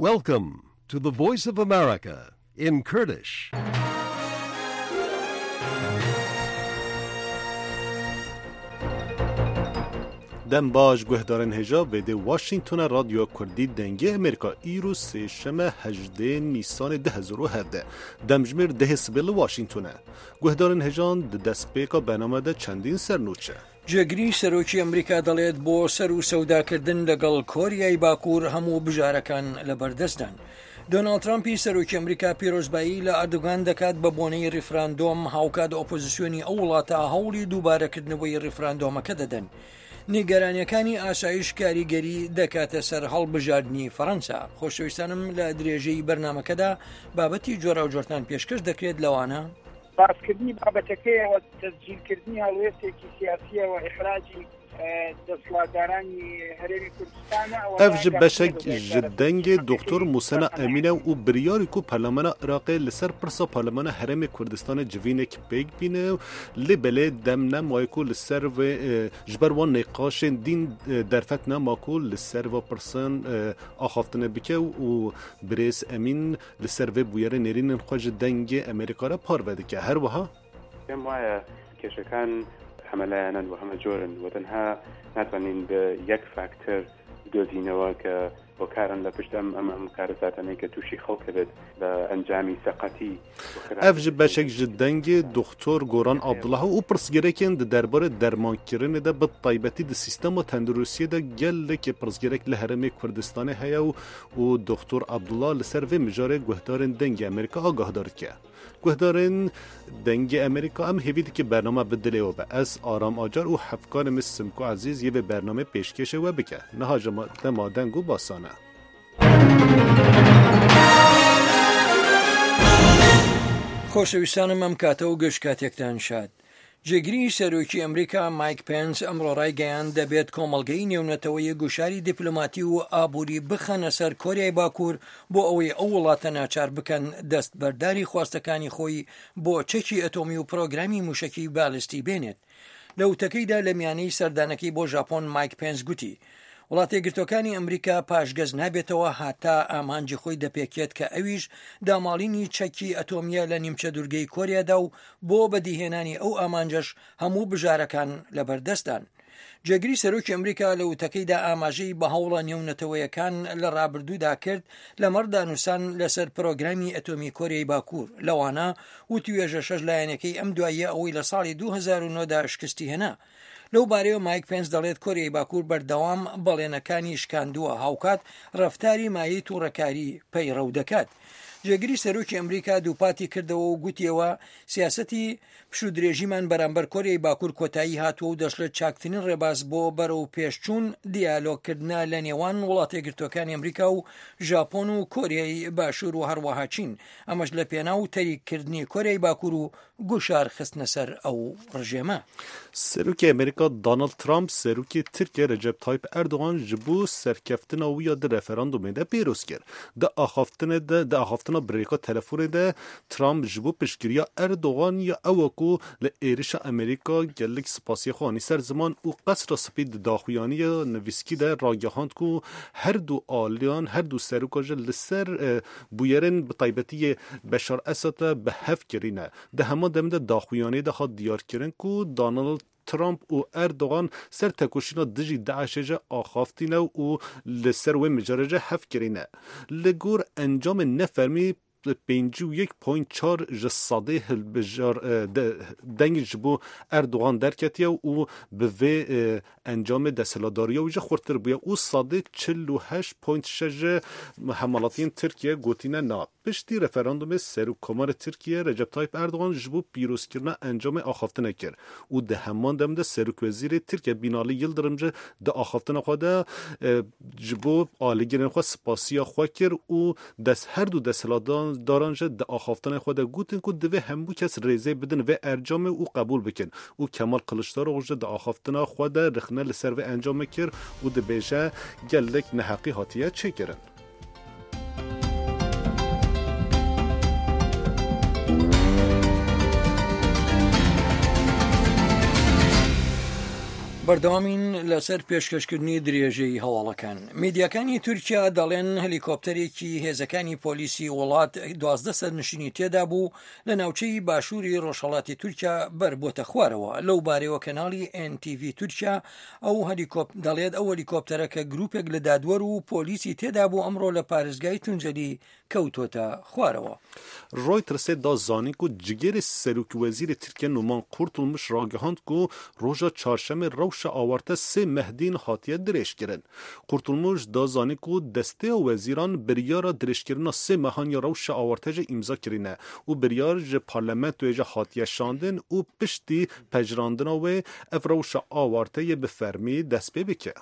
Welcome to the Voice of America in Kurdish. دم باش گهدارن هجا بده واشنگتن رادیو کردی دنگه امریکا ایرو سهشنبه 18 نیسان 2017 دمجمر ده سبیل واشنگتن گهدارن هجان دست پیکا برنامه ده چندین سرنوچه جگری سەرۆکی ئەمریکا دەڵێت بۆ سەر و سەوداکردن لەگەڵ کۆریای باکوور هەموو بژارەکان لەبەردەستدان. دۆناڵد ترامپی سەرۆکی ئەمریکا پیرۆزبایی لە ئەردوغان دەکات بە بۆنەی ڕیفراندۆم هاوکات ئۆپۆزیسیۆنی ئەو وڵاتە هەوڵی دووبارەکردنەوەی ڕیفراندۆمەکە دەدەن. نیگەرانیەکانی ئاسایش کاریگەری دەکاتە سەر هەڵبژاردننی فەڕەنسا. خۆشەویستانم لە درێژەی بەرنامەکەدا بابەتی جۆرا و جۆرتان پێشکەش دەکرێت لەوانە باسکردنی بابەتەکەیەوە تەسجیلکردنی هەڵوێستێکی سیاسیە و ئیخراجی دەسڵاتدارانی هەرێمی کوردستانە اف بشک جدنگ دکتر موسنا امینه و بریاری کو پارلمان عراق لسر پرسا پارلمان حرم کردستان جوینک پیگ بینه لبله دم نمایکو لسر و جبر و نقاش دین درفت نماکو لسر و پرسان آخافتنه بکه و بریس امین لسر و بویر نرین خوش دنگ امریکا را پار بده که هر وها ما کشکان حملاناً وهم جورن وتنها ناتوانين بيك فاكتور دوزينوا ك وكارن لپشت ام کارساتنی که توشی خلق بد لانجامی ثقتی افج بشک جدنگ دکتر گوران عبدالله او پرسگرکن درباره درمانکرین ده به طیبتی ده سیستم تندرستی ده گل که پرسگرک لحرم کردستان هیا و دکتر عبدالله لسر و مجاره گهدارن دنگ امریکا آگاه دارد که گهدارن دنگ امریکا هم هیوید که برنامه بدله و به از آرام آجار و حفکان مسمکو عزیز یه به برنامه پیشکشه و بکه نه جماعت ما دنگو باسانه خۆشەویستانم ئەم کاتە و گەشت کاتێکتان شاد. جێگیری سەرۆکی ئەمریکا مایک پێنس ئەمڕۆ ڕایگەیاند دەبێت کۆمەڵگەی نێونەتەوەی گوشاری دیپلۆماتی و ئابووری بخەنە سەر کۆریای باکوور بۆ ئەوەی ئەو وڵاتە ناچار بکەن دەست بەرداری خواستەکانی خۆی بۆ چەکی ئەتۆمی و پرۆگرامی موشکی بالیستی بێنێت. لە وتەکەیدا لە میانەی سەردانەکەی بۆ ژاپۆن مایک پێنس گوتی وڵاتە یەکگرتوەکانی ئەمریکا پاشگەز نابێتەوە هاتا ئامانجی خۆی دەپێکێت کە ئەویش داماڵینی چەکی ئەتۆمیە لە نیمچە دوورگەی کۆریادا و بۆ بەدیهێنانی ئەو ئامانجەش هەموو بژارەکان لەبەردەستدان. جێگری سەرۆکی ئەمریکا لە وتەکەیدا ئاماژەی بە هەوڵە نێونەتەوەیەکان لە ڕابردوودا کرد لەمەڕ دانووسان لەسەر پرۆگرامی ئەتۆمی کۆریای باکوور لەوانە و توێژە شەش لایەنەکەی ئەم دواییە ئەوەی لە ساڵی 2009دا شکستی هێنا. لەو بارەیەوە مایک پێنس دەڵێت کۆریای باکوور بەردەوام بەڵێنەکانی شکاندووە هاوکات ڕەفتاری مایەی تووڕەکاری پەیڕەو دەکات. جێگری سەرۆکی ئەمریکا دووپاتی کردەوە و گوتیەوە سیاسەتی پشودرێژیمان بەرامبەر کۆریای باکوور کۆتایی هاتووە و دەشڵێت چاکترین ڕێباز بۆ بەرەو پێشچوون دیالۆگکردنە لە نێوان وڵاتە یەکگرتوەکانی ئەمریکا و ژاپۆن و کۆریای باشوور و هەروەها چین. ئەمەش لە پێناو تەریککردنی کۆریای باکوور و گوشار خستنە سەر ئەو ڕژێمە. سەرۆکی ئەمریکا دۆناڵد ترامپ سەرۆکی تورکیا رەجەب تایپ ئەردوغان ji bo serkeftina wî ya di referandumê de pêroz kir. Di axaftina birêka telefonê de Trump ji bo piştgiriya Erdogan ya ew ku li êrişa Amerîka gelek spasiya xwe anî ser ziman û qesra spî di daxuyaniya nivîskî de ragihand ku her du aliyan her du serokê ji li ser bûyerên bi taybetiyê Beşar Esadê bi hev kirîne. Di hema dem de daxuyanê de hat diyarkirin ku Donald Trump û Erdogan ser tekoşîna dijî Daişê axaftîne û li ser wê mijarê hev kirîne. Li gor encamê nefermî 51.4 ji sadê hilbijar deng ji bo Erdogan derketiye û bi vê encamê desthilatdariya wî jî xurttir bûye û sadê 48.6 ji hemalatiyên Tirkiye gotîne na. Piştî referandumê Serokkomarê Tirkiye Recep Tayyip Erdogan ji bo pîrozkirina encamê axaftinê kir û di heman dem de Serokwezîrê Tirkiye Binalî Yıldırım ji di axaftina xwe de ji bo alîgirên xwe spasiya xwe kir û her du desthilatdaran ji di axaftina xwe de gotin ku divê hemû kes rêzê bidin vê encamê û qebûl bikin û Kemal Kılıçdaroğlu ji di axaftina xwe de rixne li ser vê encamê kir û dibêje gelek neheqî hatiye çêkirin. بەردەوامین لەسەر پێشکەشکردنی درێژەی هەواڵەکان. میدیاکانی تورکیا دەڵێن هەلیکۆپتەرێکی هێزەکانی پۆلیسی وڵات 12 سەرنشینی تێدا بوو لە ناوچەی باشووری ڕۆژهەڵاتی تورکیا بەربۆتە خوارەوە. لەو بارەوە کەناڵی NTV تورکیا دەڵێت ئەو هەلیکۆپتەرە کە گروپێک لە دادوەر و پۆلیسی تێدا بوو ئەمڕۆ لە پارێزگای تونجەلی کەوتۆتە خوارەوە. رویترس دا زانی کو جگیر سروک وزیر ترکیه نومان قورتulmuş راگهاند کو روژا چهارشنبه روش آورته سه مهدین هاتیه درش کردن. قورتulmuş دا زانی کو دسته وزیران بریار درش کردن سه مهانی روش آورته جه امضا کرینه و بریار جه پارلمنت و جه هاتیه شاندن و پشتی پجراندن و اف روش آورته به فرمی دست بکه.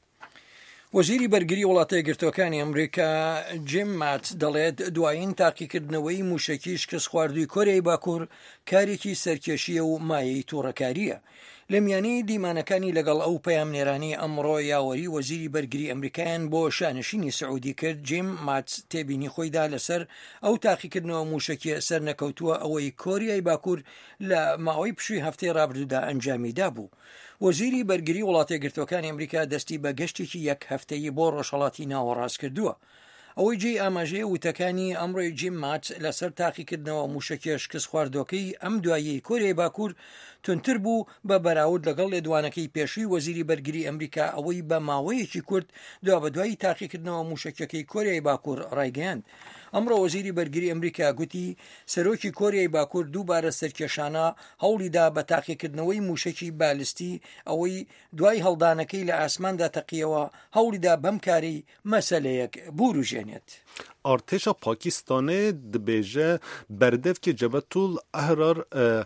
وەزیری بەرگری وڵاتە یەکگرتووەکانی ئەمریکا جیم ماتس دەڵێت دوایین تاقیکردنەوەی موشەکی شکست خواردووی کۆریای باکوور کارێکی سەرکێشیە و مایەی تووڕەکاریە. لە میانەی دیمانەکانی لەگەڵ ئەو پەیامنێرانی ئەمڕۆ یاوەری وەزیری بەرگری ئەمریکایان بۆ شانشینی سعودی کرد. جیم ماتس تێبینی خۆیدا لەسەر ئەو تاقیکردنەوە موشەکی سەر نەکەوتووە ئەوەی کۆریای باکوور لە ماوەی پشووی هەفتەی ڕابردوودا ئەنجامیدا بوو. وەزیری بەرگری وڵاتە یەکگرتووەکانی ئەمریکا دەستی بە گەشتێکی یەک هەفتەیی بۆ ڕۆژهەڵاتی ناوەڕاست کردووە. ئەوەی جێی ئاماژەیە وتەکانی ئەمڕۆی جیم ماتس لەسەر تاقیکردنەوە موشەکی شکست خواردووەکەی ئەم دواییەی کۆریای باکوور تونتر بوو بە بەراورد لەگەڵ لێدوانەکەی پێشووی وەزیری بەرگری ئەمریکا ئەوەی بە ماوەیەکی کورت دوا بە دوای تاقیکردنەوە موشەکەکەی کۆریای باکوور ڕایگەیاند. ئەمڕۆ وەزیری بەرگری ئەمریکا گوتی سەرۆکی کۆریای باکوور دووبارە سەرکێشانە هەوڵیدا بە تاقیکردنەوەی موشەکی بالستی ئەوەی دوای هەڵدانەکەی لە ئاسماندا تەقیەوە هەوڵیدا بەم کاری مەسەلەیەک بوروژێنێت. ارتشا پاکستان دبیجه بردف که جبهتول احرار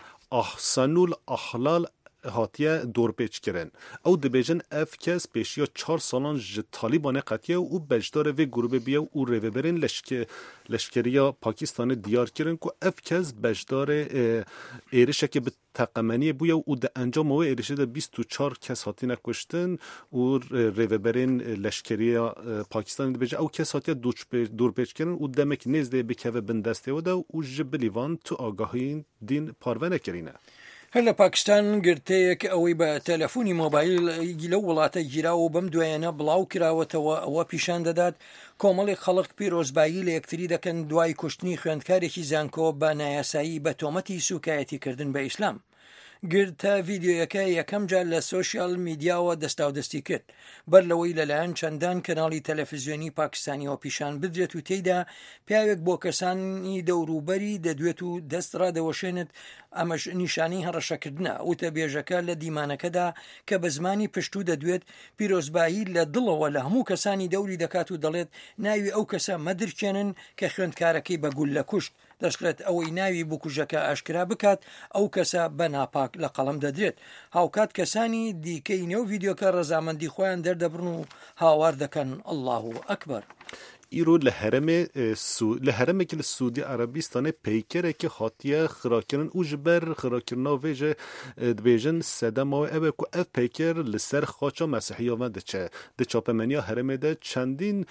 احسنول احلال هاتیه دور پیچ کرن او دبیجن اف کس پیشیا 4 سالان ج طالبان قطعه او بجدار و گروه بیا او روبرین لشکریا پاکستان دیار کرن کو اف کس بجدار ایرشه که به تقمنی بویا او د انجام و ایرشه ده 24 کس هاتینه کشتن او روبرین لشکریا پاکستان دبیجه او کس هاتیه دور پیچ کرن او دمک نزده بکوه بندسته و ده او جبلیوان تو آگاهی دین پارونه کرینه. هەر لە پاکستان گرتەیەک ئەوەی بە تەلەفۆنی مۆبایل لەو وڵاتە گیراوە بەم دوایانە بڵاو کراوەتەوە ئەوە پیشان دەدات کۆمەڵی خەڵک پیرۆزبایی لە یەکتری دەکەن دوای کوشتنی خوێندکارێکی زانکۆ بە نایاسایی بە تۆمەتی سوکایەتیکردن بە ئیسلام. گرتە ڤیدیۆیەکە یەکەم جار لە سۆشیال میدیاوە دەستاودەستی کرد بەر لەوەی لەلایەن چەندان کەناڵی تەلەڤیزیۆنی پاکستانیەوە پیشان بدرێت و تێیدا پیاوێک بۆ کەسانی دەوروبەری دەدوێت و دەست ڕادەوەشێنێت ئەمەش نیشانەی هەڕەشەکردنە. وتە بێژەکە لە دیمانەکەدا کە بە زمانی پشتوو دەدوێت پیرۆزبایی لە دڵەوە لە هەموو کەسانی دەوری دەکات و دەڵێت ناوی ئەو کەسە مەدرکێنن کە خوێندکارەکەی بە گول لە کوشت دەشکرێت ئەوەی ناوی بکوژەکە ئاشکرا بکات ئەو کەسە بە ناپاک لە قەڵم دەدرێت. هاوکات کەسانی دیکەی نێو ڤیدیۆکە ڕەزامەندی خۆیان دەردەبرن و هاوار دەکەن الله ئەکبەر. ایرو لحرمه که لسعودی عربستان پیکره که خاطیه خراکرن او جبر خراکرنا ویجه دبیجن سدم و اوه که اف پیکر لسر خاچا مسیحی آمد ده چاپمنی حرمه ده چندین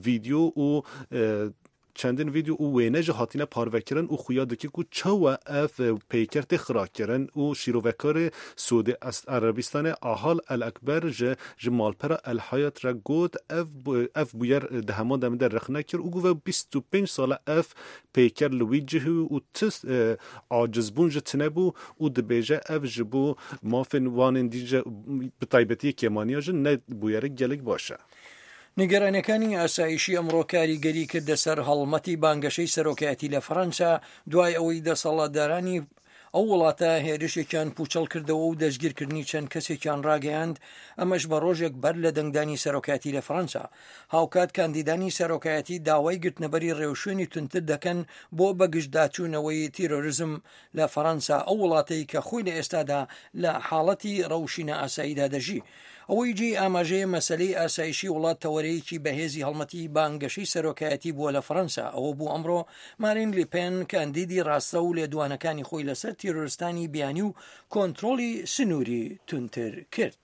ویدیو او وینه جه هاتینه پاروکرن او خویاده که کو چوا اف پیکر تخراکرن او شیروکار سعودی عربستان آهال الاکبر جه مالپرا الحیات را گود اف بویر ده همان دم در رخنه کر او گوه 25 سال اف پیکر لویجه او تست عاجزبون جه تنبو او دبیجه اف جبو مافن وانن دیجه بطایبتی کمانیا جه ند بویره گلک باشه. نیگەرانەکانی ئاسایشی ئەمڕۆ کاریگەری کردە سەر هەڵمەتی بانگەشەی سەرۆکایەتی لە فەڕەنسا دوای ئەوەی دەسەڵاتدارانی ئەو وڵاتە هێرشێکیان پوچەڵ کردەوە و دەستگیرکردنی چەند کەسێکیان ڕاگەیاند ئەمەش بە ڕۆژێک بەر لە دەنگدانی سەرۆکایەتی لە فەڕەنسا. هاوکات کاندیدانی سەرۆکایەتی داوای گرتنەبەری ڕێوشوێنی تونتر دەکەن بۆ بەگشتداچوونەوەی تیرۆریزم لە فەڕەنسا ئەو وڵاتەی کە خۆی لە ئێستادا لە حاڵەتی ڕەوشینە ئاساییدا دەژی. ئەوەی جێی ئاماژەیە مەسەلەی ئاسایشی وڵات تەوەرەیەکی بەهێزی هەڵمەتی بانگەشەی سەرۆکایەتی بووە لە فەڕەنسا. ئەوە بوو ئەمڕۆ مارین لیپێن کاندیدی ڕاستە و لێدوانەکانی خۆی لەسەر تیرۆریستانی بیانی و کۆنتڕۆلی سنووری تونتر کرد.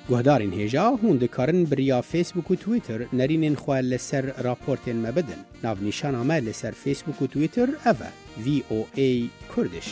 گهدارین هێژا هون دikarin biriya Facebook û Twitter nerînên xwe li ser raportên me bidin. Navnîşana me li ser Facebook û Twitter ev e VOA Kurdish.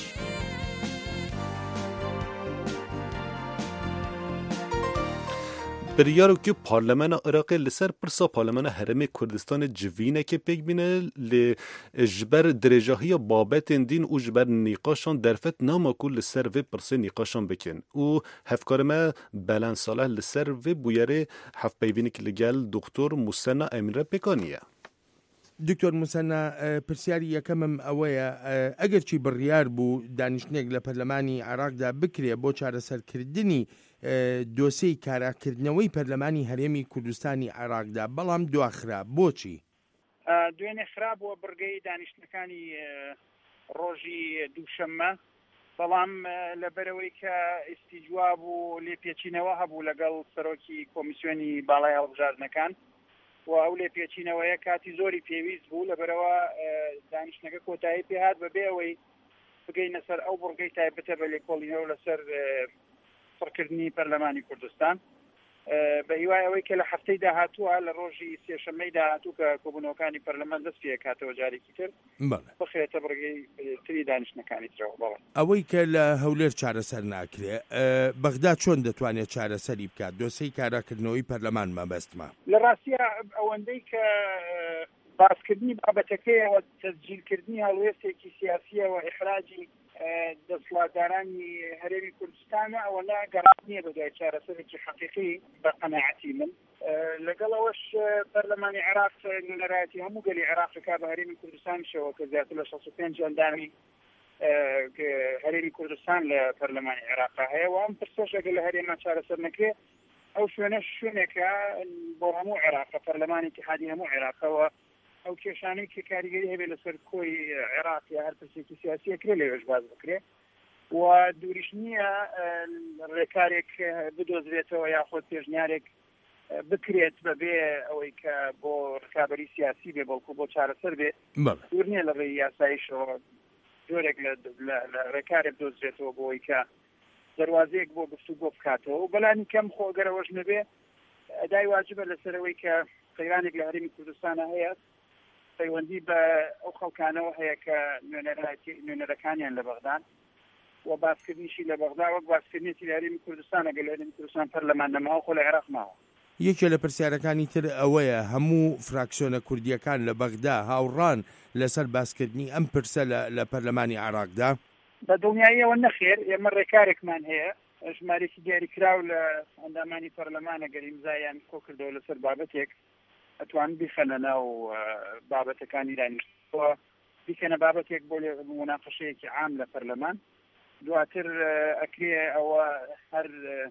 بریارو که پارلمان عراق لسر پرسا پارلمان حرم کردستان جوینه که پیک بینه لجبر درجاهی بابت دین و جبر نیقاشان درفت ناماکول لسر و پرسه نیقاشان بکن و هفکار ما بلند صالح لسر و بویره هف پیوینی که لگل دکتر مسنا امیره پکانیه. دکتۆر موسەنا پرسیاری یەکەمم ئەوەیە ئەگەرچی بڕیار بوو دانیشتنێک لە پەرلەمانی عێراقدا بکرێ بۆ چارەسەرکردنی دۆسەی کاراکردنەوەی پەرلەمانی هەرێمی کوردستانی عێراقدا بەڵام دواخرا بۆچی؟ دوێنێ خراپەوە بڕگەی دانیشتەکانی ڕۆژی دووشەممە بەڵام لەبەرەوەی کە ئیسیجوا بوو لێپێچینەوە هەبوو لەگەڵ سەرۆکی کۆمیسیۆنی باڵای هەڵبژاردنەکان و ئەو لێپێچینەوەیە کاتی زۆری پێویست بوو لەبەرەوە دانیشتنەکە کۆتایی پێهات بەبێ ئەوەی بگەینە سەر ئەو بڕگەی تایبەتە بە لێکۆڵینەوە لەسەر سەرکردنی پەرلەمانی کوردستان بە هیوای ئەوەی کە لە هەفتەی داهاتووە لە ڕۆژی سێشەممەی داهاتوو کە کۆبوونەوەکانی پەرلەمان دەست پێ کاتەوە جارێکی تر بخرێتە بڕگەی تری دانیشتنەکانی ترەوە بەڵێ ئەوەی کە لە هەولێر چارەسەر ناکرێ بەغدا چۆن دەتوانێت چارەسەری بکات دۆسەی کاراکردنەوەی پەرلەمان مەبەستمە لە ڕاستیە ئەوەندەی کە باسکردنی بابەتەکەیەوە تەسجیلکردنی هەڵوێستێکی سیاسیەوە ئیحراجی دەسڵاتدارانی هەرێمی کوردستانە ئەوەلا گەڕاو نییە بەدوای چارەسەرێکی حەقیقی بە قەناعەتی من لەگەڵەوەش پەرلەمانی عێراق نوێنەرایەتی هەموو گەلی عێراقەکە بە هەرێمی کوردستانیشەوە کە زیاتر لە 65 ئەندامی هەرێمی کوردستان لە پەرلەمانی عێراقا هەیە و ئەم پرسەشەکە لە هەرێما چارەسەر نەکرێ ئەو شوێنە شوێنێکە بۆ هەموو عێراقە پەرلەمانی اتحادی هەموو عێراقەوە ئەو کێشانەی کە کاریگەری هەبێت لەسەر کۆی عێراق یا هەر پرسێکی سیاسیەکرێ لێوێش باز بکرێ و دووریش نییە ڕێکارێک بدۆزرێتەوە یاخۆ پێشنیارێک بکرێت بەبێ ئەوەی کە بۆ ڕکابەری سیاسی بێ بەڵکو بۆ چارەسەر بێت دوور نییە لە ڕێی یاساییشەوە جۆرێک لە ڕێکارێک دۆزرێتەوە بۆی کە دەواازەیەک بۆ گفتوگۆ بکاتەوە و بەلانی کەم خۆگەرەوەش نەبێ ئەدای واجبە لەسەرەوەی کە قەیرانێک لە هەرێمی کوردستانە هەیە پەیوەندی بە ئەو خەڵکانەوە هەیە کە نوێنەرەکانیان لە بەغدان و باسکردنیشی لە بەغدا وەک باسکردنێتی لە هەرێمی کوردستانە گەل هەرێمی کوردستان پەرلەمان نەماوە خۆ لە عێراق ماوە یەکێ لە پرسیارەکانی تر ئەوەیە هەموو فراکسیۆنە کوردیەکان لە بەغدا هاوڕان لەسەر باسکردنی ئەم پرسە لە پەرلەمانی عێراقدا بە دڵنیاییەوە نەخێر ئێمە ڕێکارێکمان هەیە ژمارەی دیاریکراو لە ئەندامانی پەرلەمانە گەر ئیمزایان کۆ کردەوە لەسەر بابەتێک ئەتوان بیخەنە ناو بابەتەکانی دانیشتووە بیکەنە بابەتێک بۆ مناقەشەیەکی عام لە پەرلەمان دواتر ئەکرێ ئەوە هەر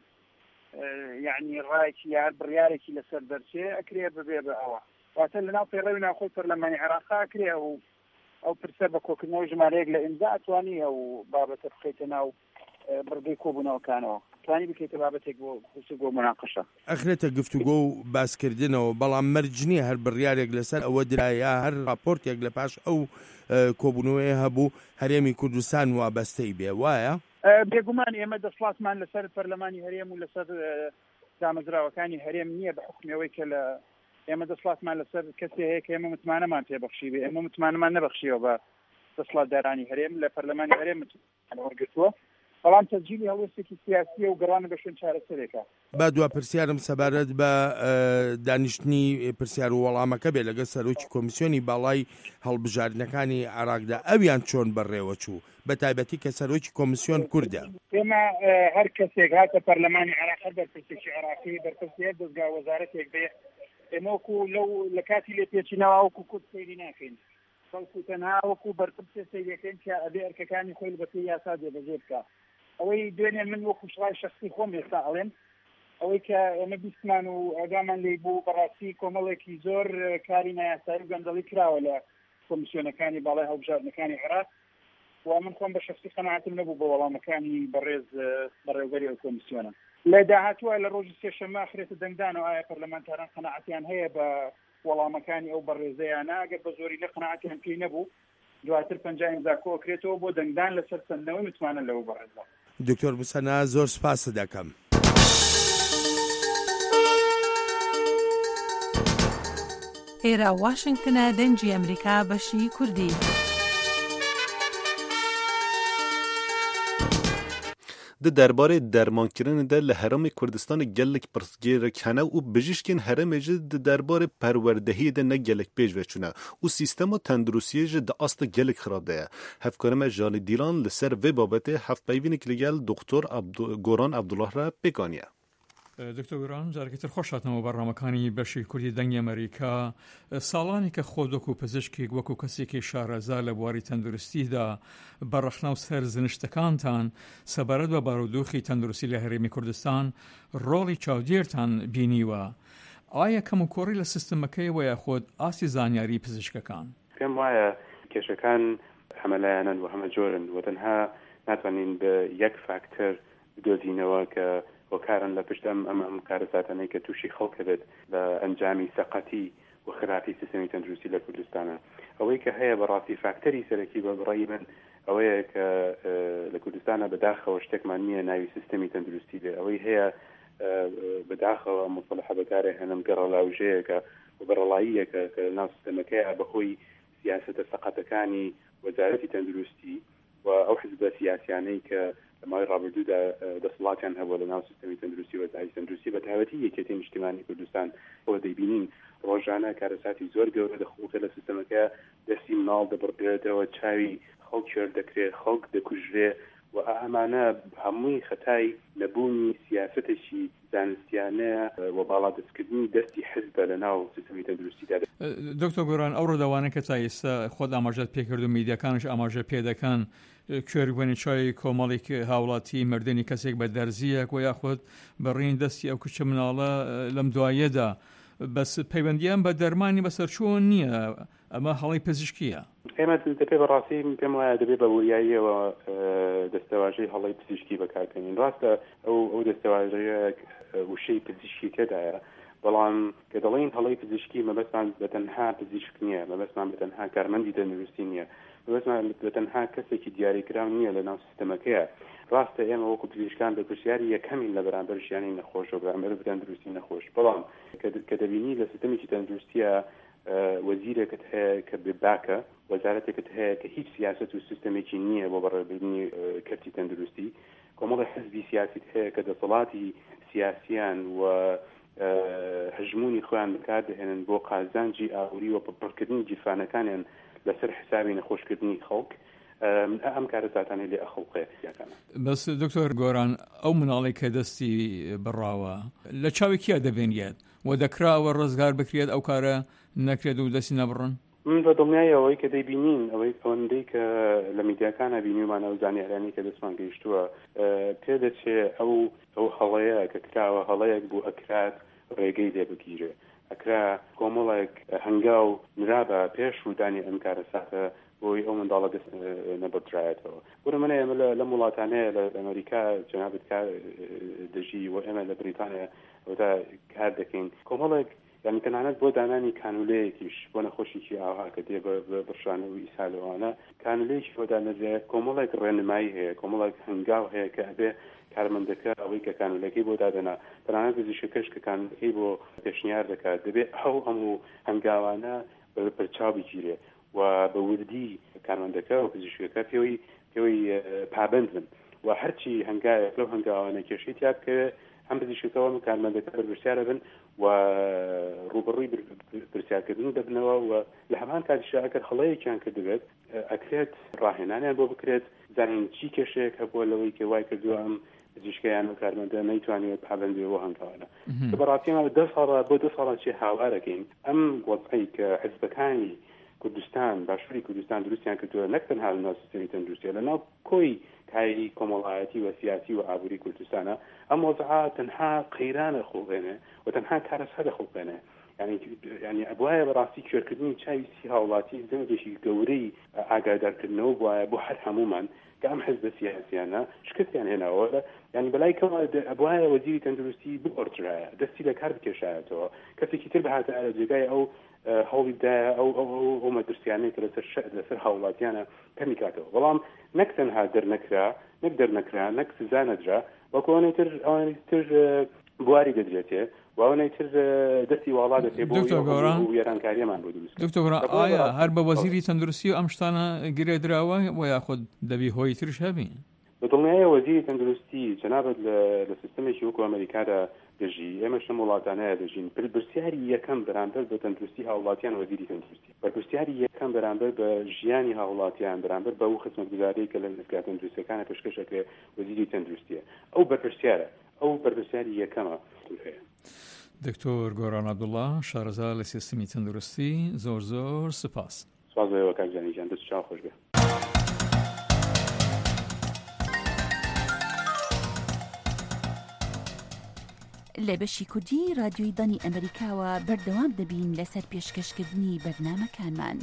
یعنی ڕایەکی یان بڕیارێکی لەسەر دەرچێ ئەکرێ ببێ بە ئەوە واتە لەناو پێڕەوی ناوخۆی پەرلەمانی عێراقا ئەکرێ ئەو پرسە بە کۆکردنەوەی ژمارەیەک لە ئیمزا ئەتوانی ئەو بابەتە بخەیتە ناو بڕگەی کۆبوونەوەکانەوە توانی بکەیتە بابەتێک بۆ گفتوگۆ مناقەشە ئەخرێتە گفتوگۆ و باسکردنەوە بەڵام مەرج نییە هەر بڕیارێک لەسەر ئەوە درایە هەر راپۆرتێک لە پاش ئەو کۆبوونەوەی هەبوو هەرێمی کوردستان وابەستەی بێ وایە بێگومان ئێمە دەسڵاتمان لەسەر پەرلەمانی هەرێم و لەسەر دامەزراوەکانی هەرێم نییە بە حکمەوەی کە لە ئێمە دەسڵاتمان لەسەر کەسێ هەیە کە ئێمە متمانەمان پێبەخشی بێ ئێمە متمانەمان نەبەخشیەوە بە دەسڵاتدارانی هەرێم لە پەرلەمانی هەرێم وەرگرتووە بەڵام تەسجیلی هەڵوێستێکی سیاسیە و گەڕانە بە شوێن چارەسەرێکە با دوا پرسیارم سەبارەت بە دانیشتنی پرسیار و وەڵامەکە بێ لەگەڵ سەرۆکی کۆمیسیۆنی باڵای هەڵبژاردنەکانی عێراقدا ئەویان چۆن بەڕێوە چوو بە تایبەتی کە سەرۆکی کۆمیسیۆن کوردە ئێمە هەر کەسێک هاتە پەرلەمانی عێراق هەر بەرپرسێکی عێراقی بەرپرسیار دەستگا وەزارەتێک بێ ئێمە وەکو لەو لە کاتی لێپێچینەوە وەکو کورد سەیری ناکەین بەڵکو تەنها وەکو بەرپرسێ سەیریەکەین کە ئەبێ ئەرکەکانی خۆی بەپێی یاسا جێبەجێ بکە ئەوەی دوێنێ من وەکو شڵای شخصی خۆم ێستا ئەڵێن ئەوەی کە ئێمە بیستمان و ئەگامان لێ بوو بەڕاستی کۆمەڵێکی زۆر کاری نایاسایی و گەندەڵی کراوە لە کۆمیسیۆنەکانی باڵای هەڵبژاردنەکانی عێراق و من خۆم بە شخصی قەناعەتم نەبوو بە وەڵامەکانی بەڕێوەبەری ئەو کۆمیسیۆنە لە داهاتووە لە ڕۆژی سێشەممە ئاخرێتە دەنگدانەوە ئایا پەرلەمانتاران قەناعەتیان هەیە بە وەڵامەکانی ئەو بەڕێزەیانە ئەگەر بە زۆری لە قەناعەتیان پێی نەبوو دواتر 50 ئیمزا کۆکرێتەوە بۆ دەنگدان لەسەر چەندنەوەی متمانە لەو بەڕێزە دکتۆر موسەنا زۆر سپاس دەکەم. ئێرە واشنگتنە دەنجی ئەمریکا بەشی کوردی. د درباره درمانکردن ده لحرم کردستان گلک پرسگیر کنه و بجیشکن حرم جد درباره پروردهی ده نه گلک پیش وچونه و سیستم تندرستی جد اصل گلک خراب ده. هفکارم جان دیلان لسر و بابته هفت پیوینی کلیگل دکتر گوران عبدالله را بگانیه. دکتۆر گۆران جارێکتر خۆش هاتنەوە بەڕامەکانی بەشی کوردی دەنگی ئەمریکا. ساڵانی کە خۆ وەکو پزیشکێک وەکو کەسێکی شارەزا لە بواری تەندروستیدا بەڕەخنە و سەر زنیشتەکانتان سەبارەت بە بارودۆخی تەندروستی لە هەرێمی کوردستان ڕۆڵی چاودێرتان بینیوە. ئایا کەم و کۆڕی لە سیستەمەکەیەوە یاخۆت ئاسی زانیاری پزیشکەکان؟ پێم وایە کێشەکان هەمەلایەنن و هەمە جۆرن و تەنها ناتوانین بە یەک فاکتەر بدۆزینەوە کە وەکارن لە پشت ئەم کارەساتانەی کە تووشی خەڵک بێت لە ئەنجامی سەقەتی و خراپی سیستەمی تەندروستی لە کوردستانە. ئەوەی کە هەیە بەڕاستی فاکتەری سەرەکی بە بڕای من ئەوەیە کە لە کوردستانە بەداخەوە شتێکمان نییە ناوی سیستەمی تەندروستی بێ. ئەوەی هەیە بەداخەوە مصطلح بەکارێ هەنم گەڕەلاوژەیەکە و بەڕەڵاییەکە کە ناو سیستەمەکەیە بەخۆی سیاسەتە سەقەتەکانی وەزارەتی تەندروستی و ئەو حزبە سیاسیانەی کە مای ڕابردوودا دەسڵاتیان هەبووە لە ناو سیستەمی تەندروستی و وەزارەتی تەندروستی بە تایبەتی یەکێتی نیشتیمانی کوردستان ئەوە دەیبینین ڕۆژانە کارەساتی زۆر گەورە دەخوڵکە لە سیستەمەکە دەستی مناڵ دەبڕدرێتەوە، چاوی خەڵک کوێر دەکرێت، خەڵک دەکوژرێ و ئەمانە هەمووی خەتای نەبوونی سیاسەتێکی زانستیانەیە و باڵادەستکردنی دەستی حزبە لە ناو سیستەمی تەندروستیدا. دکتۆر گۆران ئەو ڕۆداوانە کە تا ئێستا خۆت ئاماژەت پێکرد و میدیاکانش ئاماژە پێ دەکەن کوێربوونی چای کۆمەڵێک هاوڵاتی مردنی کەسێک بە دەرزیەک و یاخۆت بەڕین دەستی ئەو کچە مناڵە لەم دوایەدا بەس پەیوەندیان بە دەرمانی بەسەرچوون نییە، ئەمە هەڵی پزیشکیە. ئێمە دەبێت بەڕاستی پێم وایە دەبێت بە وریاییەوە دەستەواژەی هەڵی پزیشکی بەکاربێنین. ڕاستە ئەو دەستەواژەیە وشەی پزیشکی تێدایە، بەڵام کە دەڵێن هەڵی پزیشکی مەبەستمان بەتەنها پزیشک نییە، مەبەستمان بەتەنها کارمەندی تەندروستی نییە، مەبەستمان بەتەنها کەسێکی دیاریکراو نییە لە ناو سیستەمەکەیە. ڕاستە ئێمە وەکو پزیشکان بەپرسیاری یەکەمین لە بەرامبەر ژیانی نەخۆش و بەرامبەر تەندروستی نەخۆش، بەڵام کە دەبینی لە سیستەمێکی تەندروستیە وەزیرێکت هەیە کە بێباکە، وەزارەتێکت هەیە کە هیچ سیاست و سیستەمێکی نییە بۆ بەڕێوەبردننی کەرتی تەندروستی، کۆمەڵی حزبی سیاسیت هەیە کە دەسەڵاتی سیاسیان و هەژمونی خۆیان بەکاردەهێنن بۆ قازانجی ئاوری و پڕکردنی جیرفانەکانیان لەسەر حسابی نەخۆشکردنی خەڵک. ئەم کارەساتانەی لێ ئەخەڵقێ. بەس دکتۆر گۆران ئەو مناڵی کە دەستی بڕاوە لە چاوی کیا دەبێنێت و دەکراوە ڕزگار بکرێت ئەو کارە نەکرێت و دەستی نەبڕن؟ من بە دڵنیایەوەی کە دەیبینین ئەوەی ئەوەندەی کە لە میدیاکانە بینیمانە و زانیارانی کە دەستمان گەیشتووە پێ دەچێت ئەو هەڵەیە کە کراوە هەڵەیەک بوو ئەکرات ڕێگەی لێ بگیرێ، ئەکرا کۆمەڵێک هەنگاو نرابە پێش ڕوودانی ئەم کارەساتە بۆی ئەو منداڵە دەست نەبڕایەتەوە. وەرە منە ئێمە لە وڵاتانەیە لە ئەمریکا جەنابەت کار دەژی و ئێمە لە بریتانیا ئەودا کار دەکەین، کۆمەڵێک یعنی تەنانەت بۆ دانانی کانولەیەکیش بۆ نەخۆشیی ئاوا کە دێ بە بڕشانە و ئیسالەوانە کانولەیەکی بۆ دانەدرێت، کۆمەڵێک ڕێنمایی هەیە، کۆمەڵێک هەنگاو هەیە کە ئەبێ کارمەندەکە ئەوەی کە کانولەکەی بۆ دادەنا، تەنانەت پزیشکەکەش کە کانولەکەی بۆ پێشنیار دەکات دەبێت هەموو هەنگاوانە بەرچاو بگیرێ و بە وردی کارمەندەکە و پزیشکەکە پێوەی پابند بن و هەرچی هەنگایە لەو هەنگاوانە کێشەی تیاب کە هەم پزیشکەکە و کارمەندەکە بەرپرسیارە بن و ڕوبڕووی پرسیارکردن دەبنەوە و لە هەمان کاتیشدا ئەگەر هەڵەیەکیان کردبێت ئەکرێت ڕاهێنانیان بۆ بکرێت زانین چی کێشەیەک هەبووە لەوەی کە وای کردووە ئەم پزیشکیان و کارمەندە نەیتوانێت پابندی بۆ هەنگاوانە. کە بەڕاستیمە بۆ 2 ساڵ چی هاوارەکەین ئەم وەزعی کە حزبەکانی کوردستان باشووری کوردستان دروستیان کردووە نەک تەنها لە ناو سیستەمی تەندروستیە لە ناو کۆی کاری کۆمەڵایەتی و سیاسی و ئابووری کوردستانە ئەم وەزعە تەنها قەیرانە خۆڵێنێ و تەنها کارەساتە خۆڵێنێ، یعنی ئەبوایە بەڕاستی کوێرکردنی چاوی سی هاوڵاتی زەنگێکی گەورەی ئاگادارکردنەوە بوایە بۆ هەر هەمومان کە ئەم حزبە سیاسیانە شکستیان هێناوە، یعنی بەلای کەمە ئەبوایە وەزیری تەندروستی بقۆرترایە دەستی لە کار بکێشایەتەوە، کەسێکی تر بەهاتە لە جێگای ئەو هەوڵیدایە ئەو مەترسیانەی کە لەسەر هاوڵاتیانە کەمی کاتەوە، بەڵام نەک تەنها دەرنەکرا نەک سزا نەدرا وەکو ئەوانەی تر بواری دەدرێتێ واوەنەیتر دەستی وڵا دەتێ بۆ وێرانکاریەمان بۆ دروست. دکتۆر گۆران ئایا هەر بە وەزیری تەندروستی و ئەم شتانە گرێدراوە و یاخود دەبی هۆی ترش هەبین؟ بەدڵنیایە وەزیری تەندروستی جەنابەت لە سیستەمێکی وەکو ئەمریکادا دەژی ئێمە شەم وڵاتانەیە دەژین پرسیاری یەکەم بەرامبەر بە تەندروستی هاوڵاتیان وەزیری تەندروستی پرسیاری یەکەم بەرامبەر بە ژیانی هاوڵاتیان بەرامبەر بە ئەو خزمەتگوزارەی کە لە دەستگا تەندروستیەکانە پێشکەشەکرێ وەزیری تەندروستیە ئەو بەرپرسیارە ئەو بەرپرسیاری یەکەمە هەیە. دکتۆر گۆران عەبدوڵڵا شارەزا لە سیستەمی تەندروستی زۆر زۆر سپاس. سوازەوە کاکجانی جان دەست چاو خۆش بێ. لە بەشی کوردی رادیۆی دانی ئەمریکاوە بەردەوام دەبین لەسەر پێشکەشکردنی بەرنامەکانمان.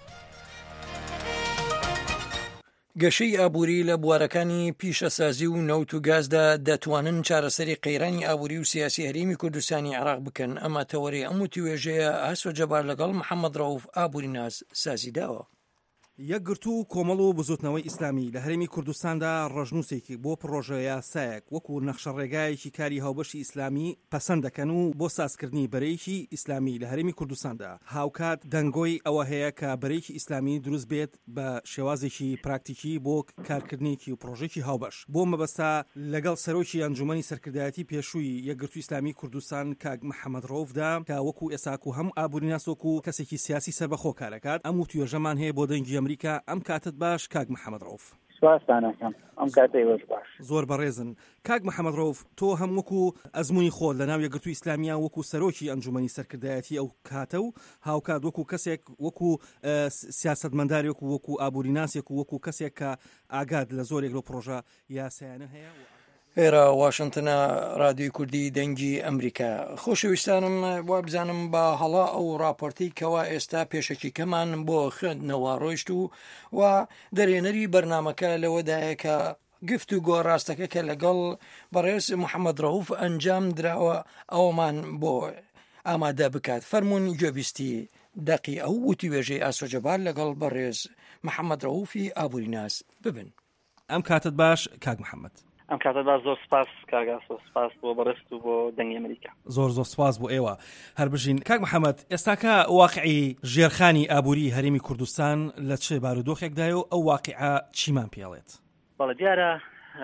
گەشەی ئابووری لە بوارەکانی پیشەسازی و نەوت و گازدا دەتوانن چارەسەری قەیرانی ئابووری و سیاسی هەرێمی کوردستانی عێراق بکەن. ئەمە تەوەری ئەم وتیوێژەیە ئاسۆ جەبار لەگەڵ محەممەد ڕەوف ئابووری ناز سازیداوە. یەکگرتو و کۆمەڵ و بزوتنەوەی ئیسلامی لە هەرێمی کوردستاندا ڕژنووسێکی بۆ پرۆژە یاسایەک وەکو نەخشە ڕێگایەکی کاری هاوبەشی ئیسلامی پەسەند دەکەن و بۆ سازکردنی بەرەیەکی ئیسلامی لە هەرێمی کوردستاندا هاوکات دەنگۆی ئەوە هەیە کە بەرەیەکی ئیسلامی دروست بێت بە شێوازێکی پراکتیکی بۆ کارکردنیکی و پرۆژێکی هاوبەش. بۆ مەبەستا لەگەڵ سەرۆکی ئەنجومەنی سەرکردایەتی پێشووی یەکگرتووی ئیسلامی کوردستان کاک محەممەد ڕەوفدا کە وەکو ئێساک و هەم ئابووری ناسۆک و کەسێکی سیاسی سەربەخۆ کارەکات ئەم وتیوێژەمان هەیە بۆ دەنگی ئەمریکا. ئەم کاتت باش کاک محەممەد ڕەوف. سواسانەکەم ئەم کاتەی وەش باش. زۆر بەڕێزن. کاک محەممەد ڕەوف تۆ هەم وەکو ئەزموونی خۆت لە ناو یەکگرتووی ئیسلامیان وەکو سەرۆکی ئەنجومەنی سەرکردایەتی ئەو کاتە و هاوکات وەکو کەسێک وەکو سیاسەتمەندارێک و وەکو ئابووری ناسێک و وەکو کەسێک کە ئاگاد لە زۆرێک لەو پرۆژە یاسایانە هەیە. ئێرە واشنگتنە رادیۆی کوردی دەنگی ئەمریکا. خۆشەویستانم وا بزانم بە هەڵا ئەو راپۆرتی کەوا ئێستا پێشەکی کەمان بۆ خوێندنەوە ڕۆیشت و دەرێنەری بەرنامەکە لەوەدایە کە گفت و گۆ ڕاستەکە کە لەگەڵ بەڕێز محەممەد ڕەوف ئەنجام دراوە ئەومان بۆ ئامادە بکات. فەرمونون گوێبیستی دەقی ئەو وتیوێژەی ئاسۆ جەبار لەگەڵ بەڕێز محەممەد ڕەوفی ئابووری ناز ببن. ئەم کاتت باش کاک محەممەد. ئەم کاتە باش زۆر سپاس کاگاسۆ سپاس بۆ بەڕست و بۆ دەنگی ئەمریکا. زۆر سپاس بۆ ئێوە هەر بژین. کاک محەممەد ئێستاکە واقعی ژێرخانی ئابووری هەرێمی کوردستان لە چه بارودۆخێکدایە و ئەو واقعە چیمان پێڵێت؟ بەڵێ دیارە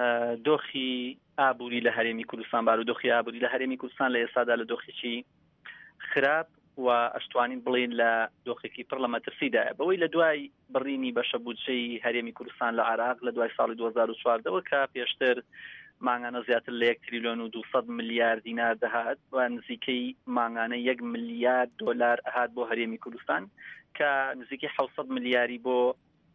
دۆخی ئابووری لە هەرێمی کوردستان بارودۆخی ئابووری لە هەرێمی کوردستان لە ئێستادا لە دۆخێکی خراپ و ئەشتوانین بڵێن لە دۆخێکی پڕ لە مەترسیدایە بەوەی لە دوای بڕینی بەشەبوودجەی هەرێمی کوردستان لە عێراق لە دوای ساڵی 2014ەوە کە پێشتر ماگانە زیاتر لە 1 تریلیۆن و 200 ملیار دینار دەهات و نزیکەی ماگانە 1 ملیارد دۆلار ئەهات بۆ هەرێمی کوردستان کە نزیکەی 700 ملیاری بۆ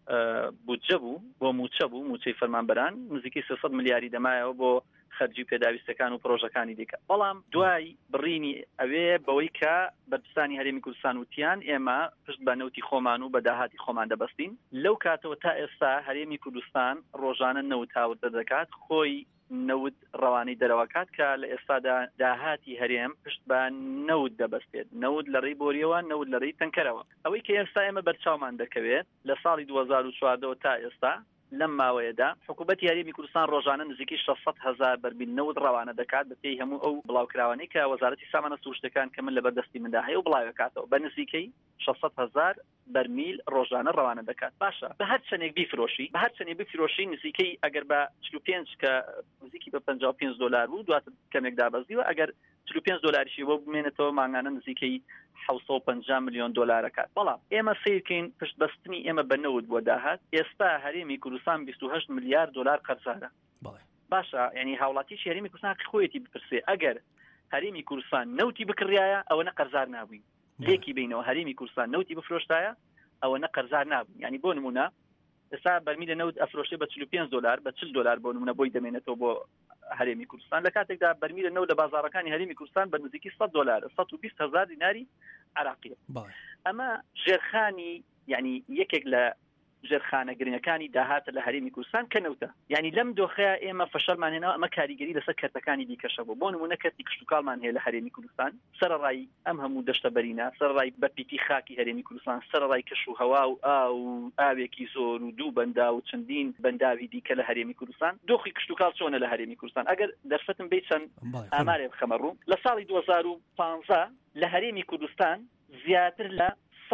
بودجە بوو بۆ موچە بوو موچەی فەرمانبەران نزیکەی 300 ملیاری دەمایەوە بۆ خەرجی پێداویستەکان و پرۆژەکانی دیکە. بەڵام دوای بڕینی ئەوێ بەوەی کە بەرپرسانی هەرێمی کوردستان وتیان ئێمە پشت بە نەوتی خۆمان و بە داهاتی خۆمان دەبەستین. لەو کاتەوە تا ئێستا هەرێمی کوردستان ڕۆژانە نەوت هاوردە دەکات خۆی نەوت ڕەوانەی دەرەوەکات کە لە ئێستادا داهاتی هەرێم پشت بە نەوت دەبەستێت نەوت لە ڕێی بۆریەوە نەوت لە ڕێی تەنکەرەوە. ئەوەی کە ئێستا ئێمە بەرچاومان دەکەوێت لە ساڵی 2014 تا ئێستا لەم ماوەیەدا حکوومەتی هەرێمی کوردستان ڕۆژانە نزیکی 600,000 بەرمیل نەوت ڕەوانە دەکات بە پێی هەموو ئەو بڵاوکراوانەی کە وەزارەتی سامانە سروشتەکان کە من لە بەردەستی مندا هەیە و بڵاوەکاتەوە بە نزیکەی 600,000 بەرمیل ڕۆژانە ڕەوانە دەکات. باشە بە هەر چەندێک بیفرۆشی بە هەر چەندێک بفرۆشی نزیکەی ئەگەر بە 45 کە نزیکی بە 55 دلار بوو دواتر کەمێک دابەزیوە ئەگەر 45 دلاریشی بۆ بمێنێتەوە ماگانە نزیکەی 750 ملیۆن دلارەکات. بەڵام ئێمە سیرکەین پشت بەستنی ئێمە بە نەوت بۆ داهات ئێستا هەرێمی کوردستان 28 ملیارد دلار قەرزارە. باشە یعنی هاوڵاتیشی هەرێمی کوردستان خۆیەتی بپرسێ ئەگەر هەرێمی کوردستان نەوتی بکڕایە ئەوە نە قەرزار نابووین لێکی بینەوە هەرێمی کوردستان نەوتی بفرۆشتایە ئەوە نە قەرزار نابووین. یعنی بۆ نمونە ئێستا بەرمیلە نەوت ئەفرۆشێ بە 45 دلار بە 40 دلار بۆ نمونە بۆی دەمێنێتەوە بۆ هەرێمی کوردستان لە کاتێکدا بەرمیلە نەوت لە بازاڕەکانی هەرێمی کوردستان بە نزیکی 100 دلار 120,000 دیناری عراقی. ئەمە ژێرخانی یعنی یەکێک لە ژێرخانە گرنگەکانی داهاتە لە هەرێمی کوردستان کەنەوتە یعنی لەم دۆخەیە ئێمە فەشەلمان هێنا ئەمە کاریگەری لەسەر کەرتەکانی دیکەشە بوو بۆ نمونە کەرتی کشتوکاڵمان هەیە لە هەرێمی کوردستان سەرڕای ئەم هەموو دەشتە بەرینە سەرڕای بەرپیتی خاکی هەرێمی کوردستان سەرڕای کەش و هەوا و ئاوێکی زۆر و دوو بەندا و چەندین بەنداوی دیکە لە هەرێمی کوردستان دۆخی کشتوکاڵ چۆنە لە هەرێمی کوردستان ئەگەر دەرفەتم بێت چەند ئامارێ بخەمە ڕوو لە ساڵی 2015 لە هەرێمی کوردستان زیاتر لە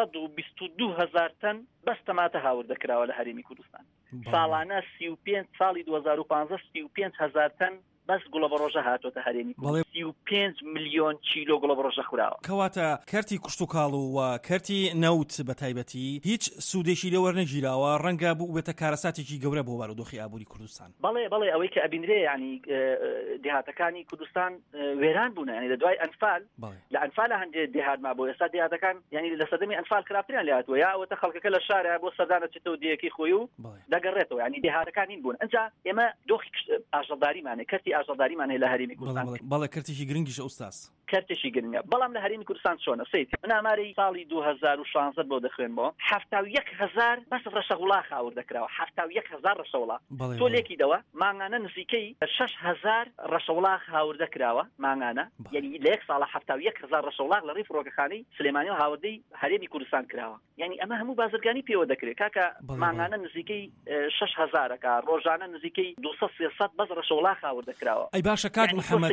122,000 تەن بەس تەماتە هاوردەکراوە لە هەرێمی کوردستان ساڵانە 35 ساڵی 2015 35,000 تەن بەس گوڵە بە ڕۆژە هاتۆتە هەرێمی 35 ملیۆن کیلۆ گوڵە بە ڕۆژە خوراوە کەواتە کەرتی کوشتوکاڵ و کەرتی نەوت بە تایبەتی هیچ سوودێکی لێ وەرنەگیراوە ڕەنگە بوو بێتە کارەساتێکی گەورە بۆ بارودۆخی ئابووری کوردستان بەڵێ ئەوەی کە ئەبینرێ ینی دێهاتەکانی کوردستان وێران بوون ینی لە دوای ئەنفال لە ئەنفالە هەندێک دێهاتما بۆ ئێستا دێهاتەکان ینی لە سەدەمی ئەنفال خراپتریان لێهاتوە یا ئەوەتە خەڵکەکە لە شارە بۆ سەردانە چێتەوە دیەکەی خۆی و دەگەڕێتەوە ینی دێهاتەکانی بوون ئەنجا ئێمە دۆخی ئاژەڵداریمانێ کەرتی ئاژەڵداریمان هەیە لە هەرێمی کوردستان بەڵێ کەرتێکی گرنگیشە ئوستاس کەرتێکی گرنگە بەڵام لە هەرێمی کوردستان چۆنە سەیت من ئامارەی ساڵی 2016 بۆ دەخوێنمەوە 71,000 بەس ڕەشەوڵاخ هاوردەکراوە 71,000 ڕەشەوڵاخ تۆ لێکیدەوە مانگانە نزیکەی 6,000 ڕەشەوڵاخ هاوردەکراوە مانگانە یعنی لە یەک ساڵە 71,000 ڕەشەوڵاخ لە ڕیف فڕۆکەخانەی سلێمانی و هاوردەی هەرێمی کوردستان کراوە یعنی ئەمە هەموو بازرگانی پێوە دەکرێت کاکە مانگانە نزیکەی 6,000ەکە ڕۆژانە نزیکەی 200-300 بەس ڕەشەوڵاخ هاوردەکراوە ئەی باشە کاک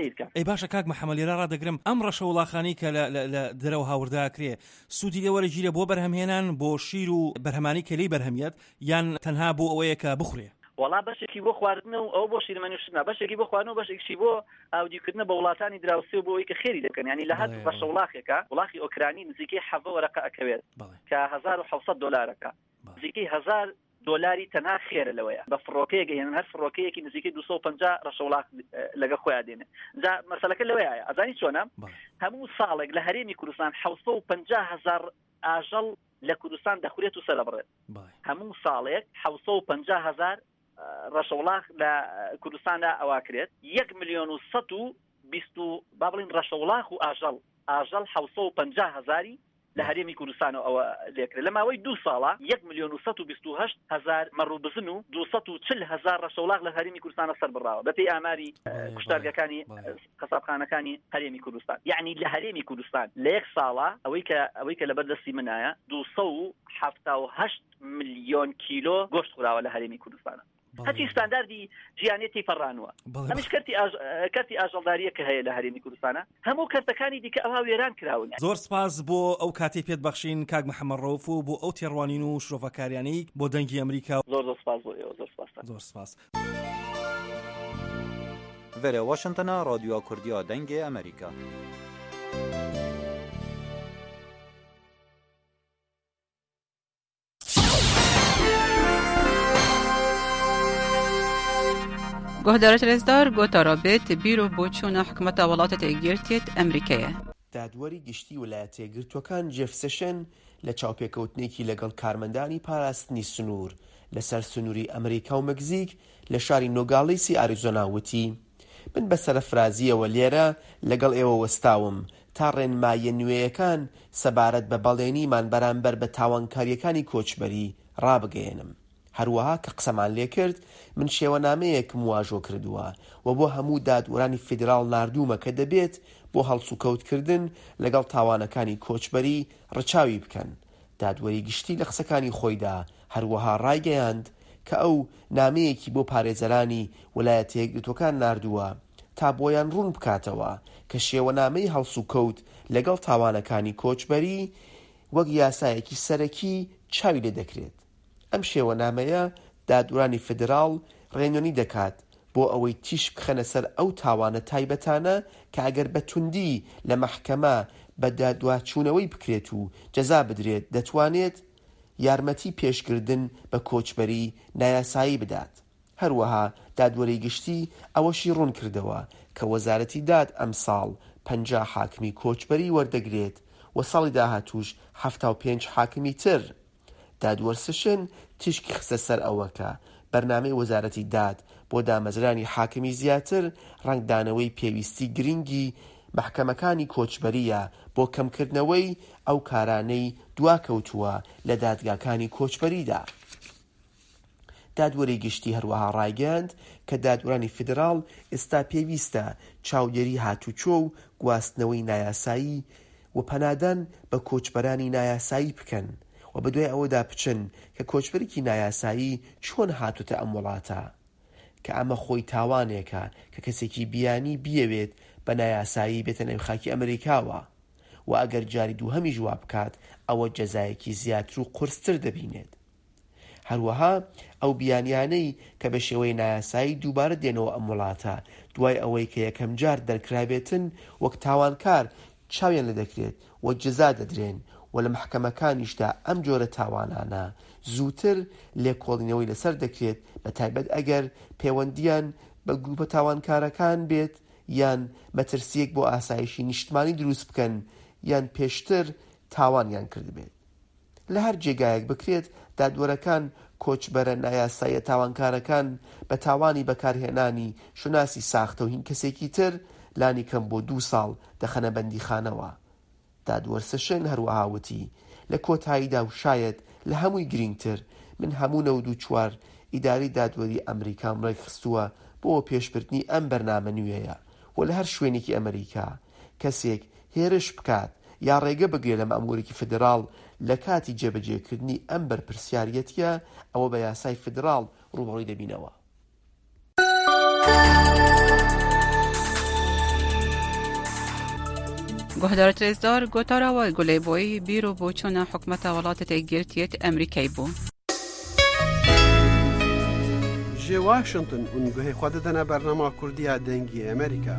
محەممەد لێرە ڕادەگرم ئەم ڕەشەوڵاخانی کە لە دەرەوە هاورداکرێ سوودی لێ وەرەگیرە بۆ بەرهەمهێنان بۆ شیر و بەرهەمانی کە لی بەرهەمیەت یان تەنها بۆ ئەوەیە کە بخورێ وڵا بەشێکی بۆ خواردنە و ئەو بۆ شیرمەنووشتنە بەشێکی بۆ خواردن و بەشێکی بۆ ئاودیکردنە بە وڵاتانی دراوسێ و بۆ ئەوەی کە خێری دەکەن ینی لە هەر ڕەشەوڵاخێکە وڵاخی ئۆکرانی نزیکەی 7 وەرەقە ئەکەوێت کە 1,700 دۆلارەکە نزیکەی 1,000 دۆلاری تەنها خێرە لەوەیە بە فڕۆکەیەک هێن هەر فڕۆکەیەکی نزیکەی 250 ڕەشەوڵاخ لەگە خۆیان دێنێ جا مەسەلەکە لەوەیە ئەزانی چۆنە هەموو ساڵێک لە هەرێمی کوردستان 750,000 ئاژەڵ لە کوردستان دەخورێت و سەرەبڕێت هەموو ساڵێک 750,000 ڕەشەوڵاخ لە کوردستاندا ئەواکرێت 1,120,000 با بڵین ڕەشەوڵاخ و ئاژەڵ 750,000 لە هەرێمی کوردستانەوە ئەوە لێکرێت لە ماوەی 2 ساڵە 1,128,000 مەڕووبزن و 240,000 ڕەشەوڵاخ لە هەرێمی کوردستانە سەربڕاوە بەپێی ئاماری کوشتارگەکانی قەسابخانەکانی هەرێمی کوردستان یعنی لە هەرێمی کوردستان لە یەک ساڵە ئەوەی کە لەبەردەستی منایە 278 ملیۆن کیلۆ گۆشت خوراوە لە هەرێمی کوردستانە هەچی ستانداردی ژیانێتی فەڕانوە ئەمیش کەرتی ئاژەڵداریە کە هەیە لە هەرێمی کوردستانە هەموو کەرتەکانی دیکە ئەوها وێران کراون زۆر سپاس بۆ ئەو کاتی پێت بەخشین کاک محەممەد ڕەوف و بۆ ئەو تێڕوانین و شرۆڤەکاریانەی بۆ دەنگی ئەمریکا زۆر سپاس بۆ ئێوە زۆر سپاس ڤێرە واشنتنە رادیۆ کوردیە دەنگی ئەمریکا گهدارت رزدار گوتا رابط بیرو بۆچوونە حکومەتە وڵاتە تێگرتێت ئەمریکایە. دادوەری گشتی ویلایەتە یەکگرتووەکان جێف سێشن لە چاوپێکەوتنێکی لەگەڵ کارمەندانی پاراستنی سنوور لەسەر سنووری ئەمریکا و مەگزیک لە شاری نۆگاڵیسی ئاریزۆنا وتی من بە سەرەفرازیەوە لێرە لەگەڵ ئێوە وەستاوم تا ڕێنمایە نوێیەکان سەبارەت بە بەڵێنیمان بەرامبەر بە تاوانکاریەکانی کۆچبەری ڕابگەێنم. هەروەها کە قسەمان لێ کرد من شێوەنامەیەکم واژۆ کردووە و بۆ هەموو دادوەرانی فیدراڵ ناردوومە کە دەبێت بۆ هەڵسوکەوتکردن لەگەڵ تاوانەکانی کۆچبەری ڕەچاوی بکەن. دادوەری گشتی لە قسەکانی خۆیدا هەروەها ڕایگەیاند کە ئەو نامەیەکی بۆ پارێزەرانی ویلایەتە یەکگرتووەکان ناردووە تا بۆیان ڕوون بکاتەوە کە شێوەنامەی هەڵسوکەوت لەگەڵ تاوانەکانی کۆچبەری وەک یاسایەکی سەرەکی چاوی لێ دەکرێت. ئەم شێوەنامەیە دادوەرانی فیدراڵ ڕێنۆنی دەکات بۆ ئەوەی تیش بخەنە سەر ئەو تاوانە تایبەتانە کە ئەگەر بە توندی لە مەحکەمە بە دادواچوونەوەی بکرێت و جەزا بدرێت دەتوانێت یارمەتی پێشکردن بە کۆچبەری نایاسایی بدات. هەروەها دادوەری گشتی ئەوەشی ڕوون کردەوە کە وەزارەتی داد ئەم ساڵ 50 حاکمی کۆچبەری وەردەگرێت و ساڵی داهاتووش 75 حاکمی تر. دادوەرسشن تیشکی خستە سەر ئەوەکە بەرنامەی وەزارەتی داد بۆ دامەزرانی حاکمی زیاتر ڕنگدانەوەی پێویستی گرنگی محکەمەکانی کۆچبەریە بۆ کەمکردنەوەی ئەو کارانەی دواکەوتووە لە دادگاکانی کۆچبەریدا. دادوەری گشتی هەروەها ڕایگەاند کە دادوەرانی فیدراڵ ئێستا پێویستە چاودێری هاتوچۆ و گواستنەوەی نایاسایی و پەنادان بە کۆچبەرانی نایاسایی بکەن و بەدوای ئەوەدا بچن کە کۆچبەرێکی نایاسایی چۆن هاتوتە ئەم وڵاتە، کە ئەمە خۆی تاوانێکە کە کەسێکی بیانی بیەوێت بە نایاسایی بێتە نێو خاکی ئەمریکاوە و ئەگەر جاری دووهەمی ژوا بکات ئەوە جەزایەکی زیاتر و قورستر دەبینێت. هەروەها ئەو بیانیانەی کە بە شێوەی نایاسایی دووبارە دێنەوە ئەم وڵاتە دوای ئەوەی کە یەکەم جار دەرکرابێتن وەک تاوانکار چاویان لە دەکرێت و جەزا دەدرێن و لە محکەمەکانیشدا ئەم جۆرە تاوانانە زووتر لێکۆڵینەوەی لەسەر دەکرێت، بە تایبەت ئەگەر پەیوەندیان بە گروپە تاوانکارەکان بێت یان مەترسیەک بۆ ئاسایشی نیشتمانی دروست بکەن یان پێشتر تاوانیان کرد بێت. لە هەر جێگایەک بکرێت دادوەرەکان کۆچبەرە نایاساییە تاوانکارەکان بە تاوانی بەکارهێنانی شوناسی ساختە و هین کەسێکی تر لانی کەم بۆ 2 ساڵ دەخەنە بەندیخانەوە. دادوەر سەشن هەروەها وتی لە کۆتاییدا و شاید لە هەمووی گرنگتر من هەموو 94 ئیداری دادوەری ئەمریکام ڕێکخستووە بۆ پێشبردنی ئەم بەرنامە نوێیە و لە هەر شوێنێکی ئەمریکا کەسێک هێرش بکات یا ڕێگە بگرێت لە مەموریکی فدراڵ لە کاتی جێبەجێکردنی ئەم بەرپرسیاریەتە ئەوە بە یاسای فدراڵ ڕوبەڕووی دەبینەوە. گۆهدارە رێزدار گۆتاراوە گولێبۆی بیرۆ بۆ چۆنە حکومەتە وڵاتە گرتیت ئەمریکای بوو. جێ واشنگتن اونگوهی خوا دەدەنە بەرنامە کوردیە دەنگی ئەمریکا.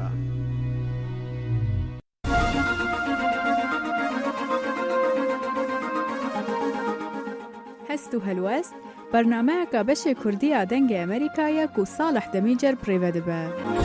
هەست و هەلوەست بەرنامەیەکە بەشێ کوردیە دەنگی ئەمریکایە و ساڵح دەمیجەر پڕێوە دەبە.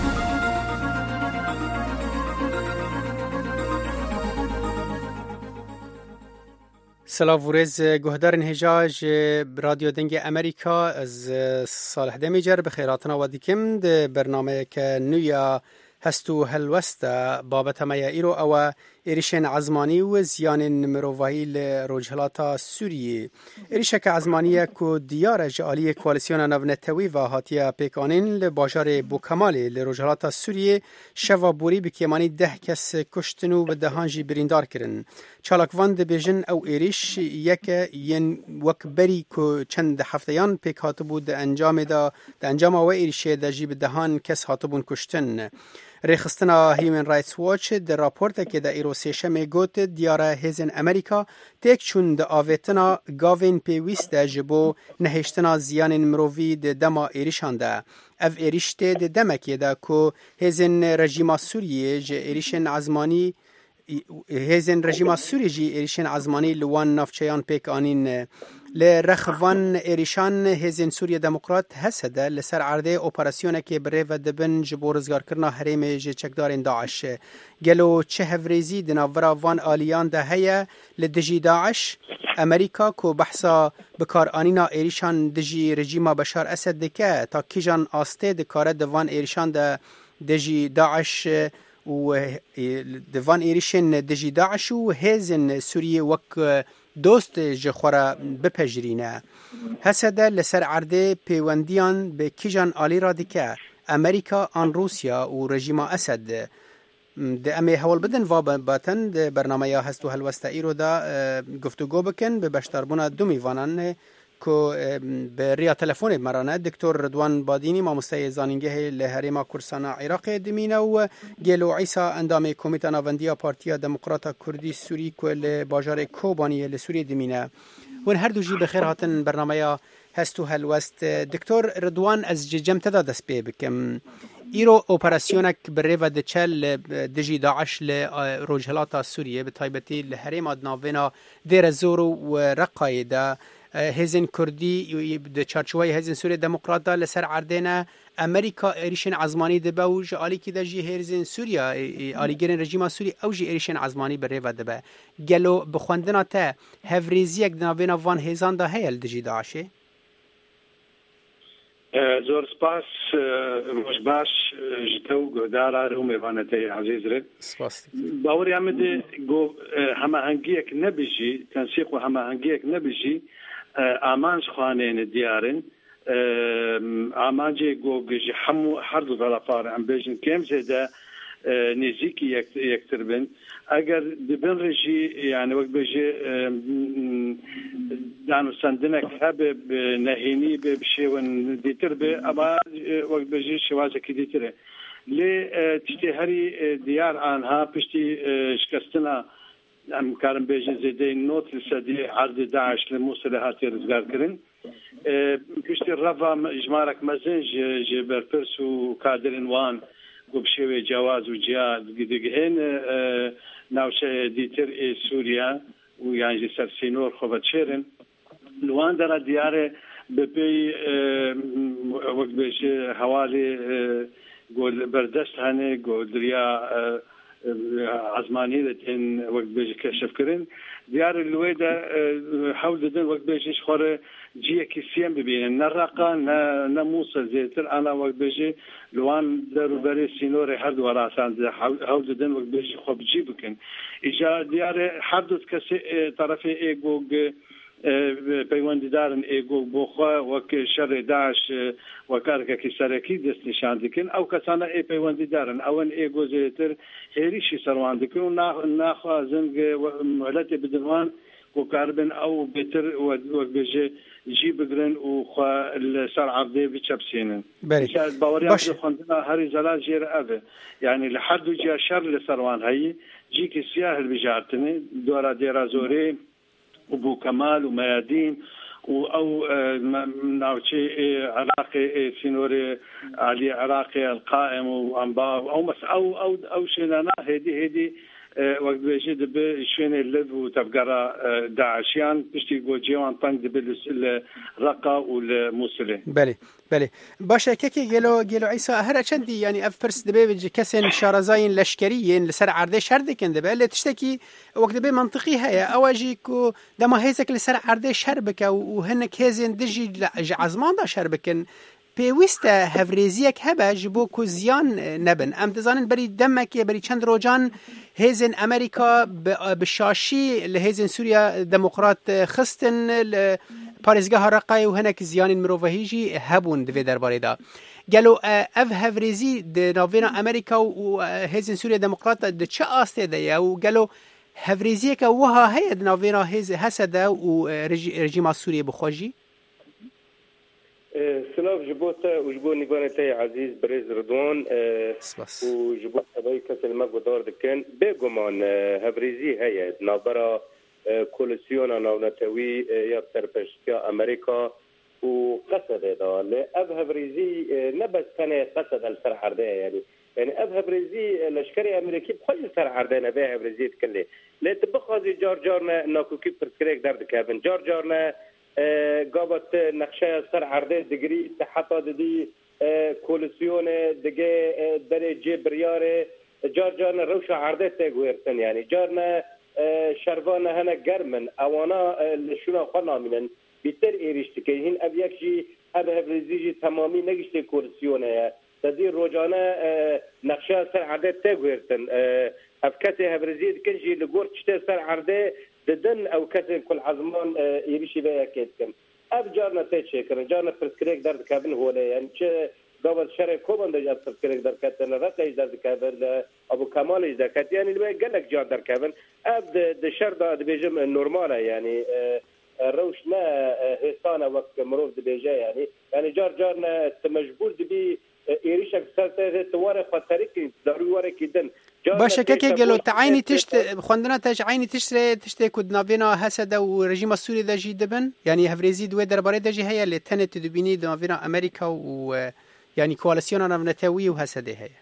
سلاف و رێز گوهدارن هێژاژ رادیۆ دەنگی ئەمریکا از ساڵح دەمیجەر بەخێراتنەوە دیکەم بەرنامەیەکە نوێیە هەست و هەلوەستە بابەتەمەیە ئیرۆ ئەوە عێریشên عزمانی و زیانên mirovahî li Rojhilata Sûriyê. Êrişeke ezmaniye ku diyar e ji aliyê koalîsyona navnetewî ve hatiye pêkanîn li bajarê Bûkemalê li Rojhilata Sûriyê şeva borî bi kêmanî 10 kes kuştin û bi dehan jî birîndar kirin. Çalakvan dibêjin ew êriş yeke yên wek berî ku çend hefteyan pêk hatibû di encama we êrişê de jî bi dehan kes hatibûn kuştin. Rêxistina Human Rights Watch di raportekê de îro sêşemê got diyara hêzên Amerîka têk çûn di avêtina gavên pêwîst de ji bo nehêştina ziyanên mirovî di dema êrişan de. Ev êriş tê di demekê de ku hêzên rejîma Sûriyê ji êrişên ezmanî hêzên rejîma Sûriyê jî êrişên ezmanî li wan navçeyan pêk anîn. Li rexvan êrîşan hêzên Sûriye Demokrat hese de li ser erdê operasyonekê birêve dibin ji bo rizgarkirina herêmê ji çekdarên Daeş. Gelo çi hevrêzî di navbera van aliyan de heye li dijî Daeş, Amerîka ku behsa bikaranîna êrîşan dijî rejîma Beşar Esed dike ta kîjan astê dikare di van êrîşan de dijî Daeş û di van êrişên dijî Daeş û hêzên Sûriyê wek dost ji xwe re bipejirîne. Hese de li ser erdê pêwendiyan bi kîjan alî ra dike Amerîka an Rûsya û rejîma Esed. Di em ê hewl bidin vabatin di bernameya hest û helwesta îro de guftugû bikin bi beşdarbûna du mêvanan ku bi rêya telefonê merane Diktor Ridwan Badînî mamosteyê zanîngehê li Herêma Kurdistana Iraqê dimîne û Gelo Îsa endamê Komîta Navendiya Partiya Demokrata Kurdî Sûrî ku li bajarê Kobaniyê li Sûriyê dimîne. Hûn her du jî bi xêr hatin bernameya hest û helwest. Diktor Ridwan ez ji cem te de dest pê bikim. Îro operasyonek bi rêve diçe li dijî Daeş li Rojhilata Sûriyê bi taybetî li herêma navêna Dêr ez-Zor û Reqqayê de hêzên Kurdî di çarçovayê hêzên Sûriye Demokrat da li ser erdê ne Amerîka êrişên ezmanî dibe û ji alîkî de jî hêzên Sûriya alîgerên rejîma Sûrî ew jî êrişên ezmanî bi rêve dibe. Gelo bi xwendina te hevrêziyek di navêna van hêzan da heye li dijî Daişê? زۆر سپاس ڕۆژ باش ji te û guhdara û mêvaneteyê ezîz re. Bawerya me de hemahengiyek nebijî tensîq û hemahengiyek nebijî amanj xwaneyên diyarin ئامانجێ گۆگەژی هەموو هەردوو دەڵەپارە ئەم بێژن کێم زێدە نزیکی یەکتر بن ئەگەر دبن ڕێژی یانە وەک بێژێ دانوسەندنێک هەبێ نەهێنی بێ بشێون دیتر بێ ئەمە وەک بێژێ شێوازێکی دیترێ لێ تشتێ هەری دیار ئانها پشتی شکستنە ئەم کارم بێژە زێدەی نۆت سەدی عەردی داعش لە مووسڵ هاتی ڕزگارکردن پشتی ڕەڤا ژمارەك مەزن ژێ بەرپرس و کادرن وان گوبشێوێ جیاواز و جیا دگهێن ناوچەیە دیتر سووریا و یانجی سەرسینۆر خۆبەتشێرن لوان دەرە دیارێ بەپێی وەک بێژێ هەواڵێ بەردەست هەنێ گۆدریا عزمانی دەتێن وەک بێژی کەشفکردن دیارە لوێدا حەول دەدەن وەک بێژیش خۆرە جیەکی سێم ببینن نەڕقا نە مووسە زێتر ئانا وەک بێژێ لوان دەروبەرێ سینۆرە هەردوو وەراسان حەول دەدەن وەک بێژی خۆ بجی بکەن ئیجا دیارە هەردوو کەسێ تەرەفێ ئێگۆگ پەیوەندیدارن ئێگۆگ بۆخوا وەک شەڕێ داعش وەکارێکی سەرەکی دەست نیشان دکن ئەو کەسانە پەیوەندیدارن ئەوەن ئێگۆ زێتر هێریشی سەروان دکن و ناخوازن مهلەتێ بدنوان گۆکاربن ئەو بێتر وەک بێژێ جی بگرن و خوا لەسەر عەردێ بچەپسێنن باوەریان خوێندنا هەری زەلا ژێرە ئەبێ یعنی لە هەردوو جیا شەڕ لەسەروان هەیە جیکی سیا هەلبژارتنێ دۆرا دێرا زۆرێ و بو كمال وميادين او ناوتشي عراقي سينوري علي عراقي القائم وانباء او شينا هدي وقت بيجي دب شوين اللذ وتبقرا داعشيان بشتي جوجيوان طنق دب الرقا والموصلين بله باشه كي جلو عيسى هر چندي يعني اف برس دبي كسن شارزاين لشكريين لسر عرده شردكن دبي اللي تشتكي وقت دبي منطقي هيا اواجيكو دما هيزك لسر عرده شربك وهنك هيزن دجي عزمان دا شربكن پێویستە هەڤرێزیەک هەبە ji بۆ ku ziyan nebin em dizanin berî demekê berî çend rocan hêzên Amerîka bi şaşî li hêzên Sûriya Demokrat xistin li parêzgeha Reqayê û hinek ziyanên mirovahî jî hebûn di vê derbarê da gelo ev hevrêzî di navêna Amerîka û hêzên Sûriya Demokrat di çi astê de ye û gelo hevrêziyeka wiha heye di navêna Hesede û rejîma Sûriyê bixwe jî سلاف جبوتا وجبو نيغانتي عزيز بريز رضوان وجبو تبعي كسل ما قدار دكان بيغمان هبريزي هي نابرا كولسيونا ناونتوي يا تربشتيا امريكا وقصد هذا لأب هبريزي نبس كان قصد السر حرده يعني اب هبريزي لشكري امريكي بخل سر حرده نبي هبريزي تكلي لا تبخذي جارنا ناكو كي برسكريك درد كابن جارنا قابت نقشه سر عرضه دگری حتی دی کولسیون دیگه درجه بریاره جار روش عرضه تگویرتن یعنی جارنا شروان هنه گرمن اوانا لشونا خوانا منن بیتر ایریشتی که هین اب یک جی اب هبریزی تمامی نگشتی کولسیونه تدی روجانه نقشه سر عرضه تگویرتن اب کسی هبریزی کنجی لگور چته سر عرضه ددن او كتن كل عزمان يريشي بها كيتكم اب جارنا تيتشكر جارنا برسكريك درد كابن هو يعني قبل شرع كوبان دجا برسكريك درد كاتن رقا درد كابن ابو كمال درد كات يعني اللي قال لك جار درد كابن اب د شر دا بيجم نورماله يعني روشنا هيسانا وقت مروف دبيجا يعني جارنا مجبور دبي يريشك سالته توارق فتريك ضروري ورق جدا باشه که گلو تعینی تشت خوندنا تعینی تشت کد ناوینا حسد و رژیم سوری دجی دبن یعنی هفریزی دوی درباره دجی هيا اللي تنت دبینی ناوینا امریکا و یعنی کوالسیون ناونتوی و حسد هيا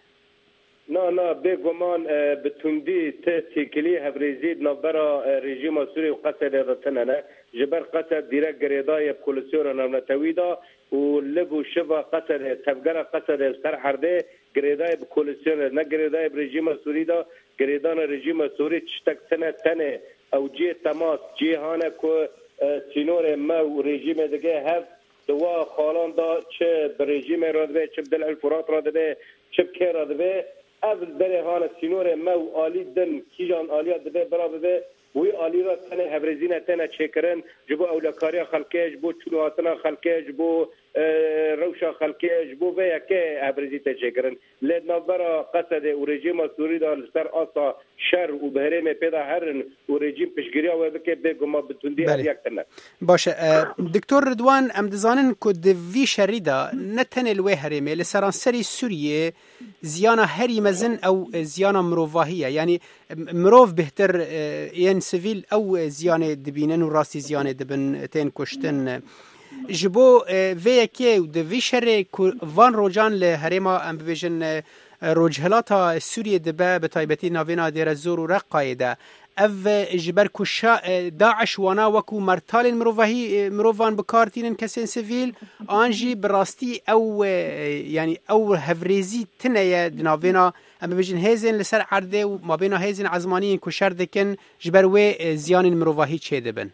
نا بگمان بتوندی تسیکلی هفریزی نابرا رژیم سوری و قتل رتننه جبر قتل دیرک گریدای کوالسیون ناونتوی دا و لبو شبا قتل تفجر قتل سر حرده گریدای بکولسیون نه گریدای رژیم سوری دا گریدان رژیم سوری چتک تنه او جی تماس جهان کو سینور ما و رژیم دیگه هف دوا خالان دا چه رژیم را ده چه بدل الفرات را ده چه که را ده اول بره هان سینور ما و عالی دن کیجان عالیات ده برا به وی عالی را تنه هبرزینه تنه چکرن جبو اولکاری خلقه جبو چلواتنا خلقه جبو روشا خلقی جبو بیا که ابرزی تجربن لذا برا قصد و رژیم سوری دار سر آسا شر و بهرم پیدا هرن و رژیم پشگیری و بکه بگم بتوندی یک تنه باشه دکتر رضوان ام دزانن کو د وی شریدا نتن الوی هرمه لسرانسری سوریه زیانا هری مزن او زیانا مروواهیه یعنی مروف بهتر ین سیویل او زیانه دبینن و راستی زیانه دبن تین کشتن جبو وی کی و د وی شر وان روجان له هرما ام بویژن روجهلاتا سوریه دبه به تایبتی ناوینا دیر زور و رقایده اف جبر کشا داعش وانا وکو مرتال مروفان بکارتین کسین سیویل آنجی براستی او یعنی او هفریزی تنه دناوینا اما بجن هیزن لسر عرده و ما بین هیزن عزمانی کشر دکن جبر و زیان مروفاهی چه دبن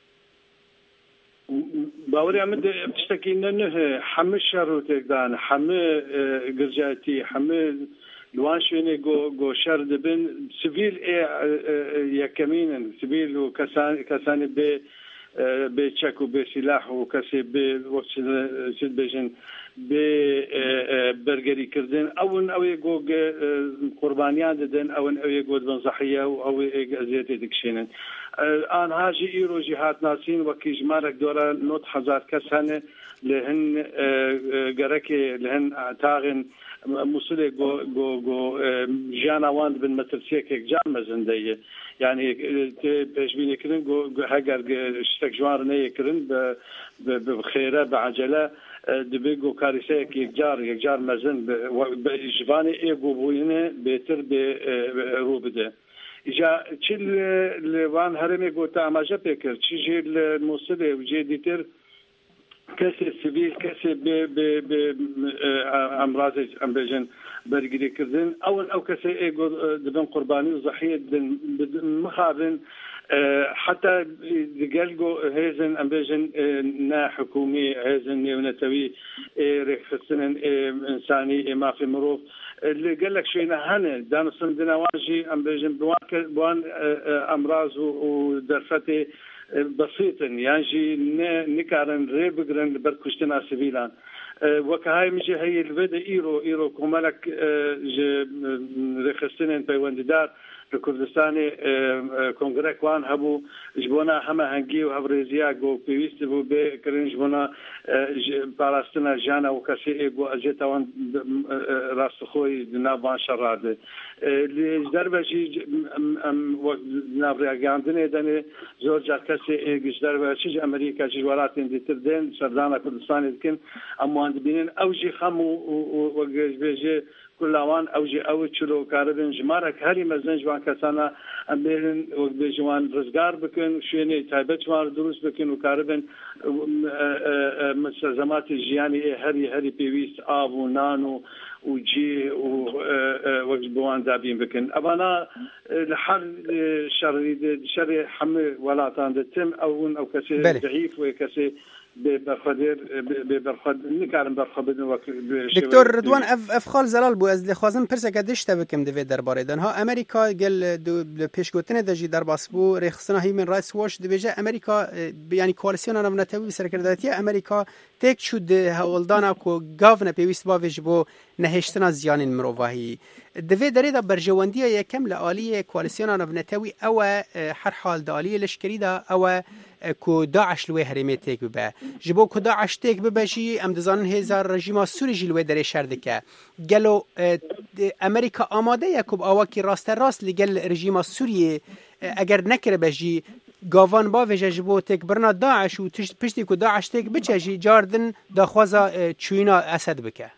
باوري عمد بتشتكي انه حمل شروطك دان حمل قرجاتي حمل لوان شويني جو شرد بن سيفيل يكمين سيفيل وكساني بتشكو بسلاح وكسي بوقت سيد بيجن ببرجري كردن او يجو قربانيان ددن او يجو بنصحيه او ازيتي دكشينن آن هاجي إيرو جهات ناسين وكي جمارك دورا نوت حزار كسانه لهن جركي لهن تاغن مسؤول جو جانا واند بن مترسيك جام مزندية يعني بيجبيني كرن جو هاجر اشتك جوار نية كرن بخيرة بعجلة دبيجو كارثة يجار مزن بجباني إيجو بوينه بيتر بروبده إجا چل لوان هرمي قوتا عماجة بكر چيجي الموصلة وجي ديتر كسي سيفيل كسي بأمراض أمبيجن برقري كردن أو كسي إيقو دبن قرباني وضحية مخابن حتى دقالقو هيزن أمبيجن نا حكومي هيزن نيونتوي ريخصنن إنساني ما في مروف اللي قال لك شيء هنا دان صندنا واجي أم بيجن بوان أمراض ودرفتي بسيطا يعني نكارن ريبقرن بركشتنا سبيلان وكهاي مجي هي الفيدا إيرو كمالك رخصتين بيوانددار الكردستاني كونغريك وان هبو جبونا هما هنجي وهبريزيا جو بيويست بو بكرين جبونا باراستنا جانا وكسي ايغو اجيتا وان راست خوي نابان شراده اللي دربه شي نابريا عندنا دني زور جا كسي ايغ دربه شي امريكا جي ولاتين دي تردين سردانا كردستاني لكن اموان بينن اوجي خمو وجي كلوان او تشلو كاردن جمارك هري مزن جوان كسانا امبرن وجوان رزقار بكن شيني تايبت جوان دروس بكن وكاردن مستلزمات الجياني هري بيويس اب ونانو وجي وجبوان دابين بكن ابانا الحل شر حمل ولا تم او كسي ضعيف وكسي دکتر رضوان افخال زلال بو از لخوازم پرسه که دشته بکم دوی درباره دنها امریکا گل پیشگوتنه دجی در باسبو ریخصنا هیمن رایتس واش دویجه امریکا یعنی کوالسیون نمونتوی سرکرداتی امریکا تک شد هولدانا کو گاون پیوست با وجبو نهشتنا زیان مروواهی دوی دری دا برجواندی یکم لآلی کوالسیون نمونتوی او هر حال دالی لشکری دا او کو داعش لوی هرمی تک ببه جبو کو داعش تک ببه جی ام دزانن هزار رژیم سوری جی لوی دری شردکه گلو امریکا آماده یکوب آواکی راست لگل رژیم سوریه اگر نکره بجی گاوان با وجه جبو تک برنا داعش و پشتی کو داعش تک بچه جی جاردن داخوازا چوینا اسد بکه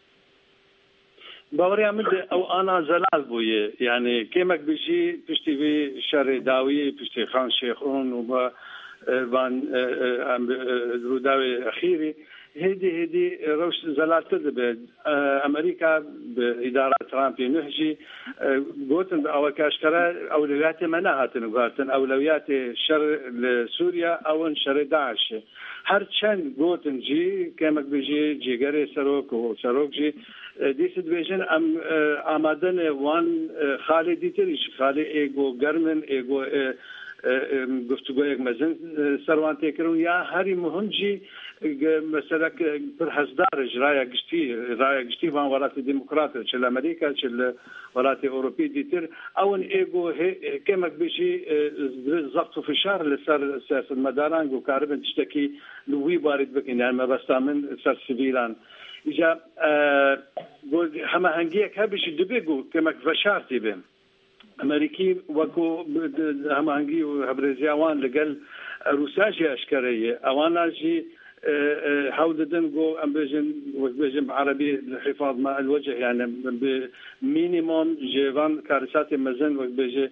باوري عمد او انا زلال بويه يعني كيمك بيجي بشتي في شر داوي بشتي خان شيخون وما بان روداوي اخيري هدي روش زلال تدب امريكا باداره ترامب نهجي قوتن او كاشكرا اولويات مناهاتن قالتن اولويات شر لسوريا او شر داعش هر چند گوتن جی کمک بجی جیگری سروک جی دیست بیشن آمدن وان خالی دیتریش خالی ایگو گرمن ایگو گفتگو یک مزن سروان تکرون یا هری مهم جی مثلا برحزدار رايا قشتي وان ولات ديمقراطية شل أمريكا شل ولات أوروبي ديتر أون إيجو كما بيجي ضغط في الشهر لسر سياسة المداران وكاربن تشتكي لوي بارد بكين يعني ما بس من سر سبيلان إجا هما هنجيك هبش دبيجو كما فشارتي بهم أمريكي وكو هما هنجي وهبرزيوان لقل روساجي أشكرية أوانا جي حاول جو أم بيجن عربي الحفاظ مع الوجه يعني بمينيموم جيفان كارثات مزن وبيجي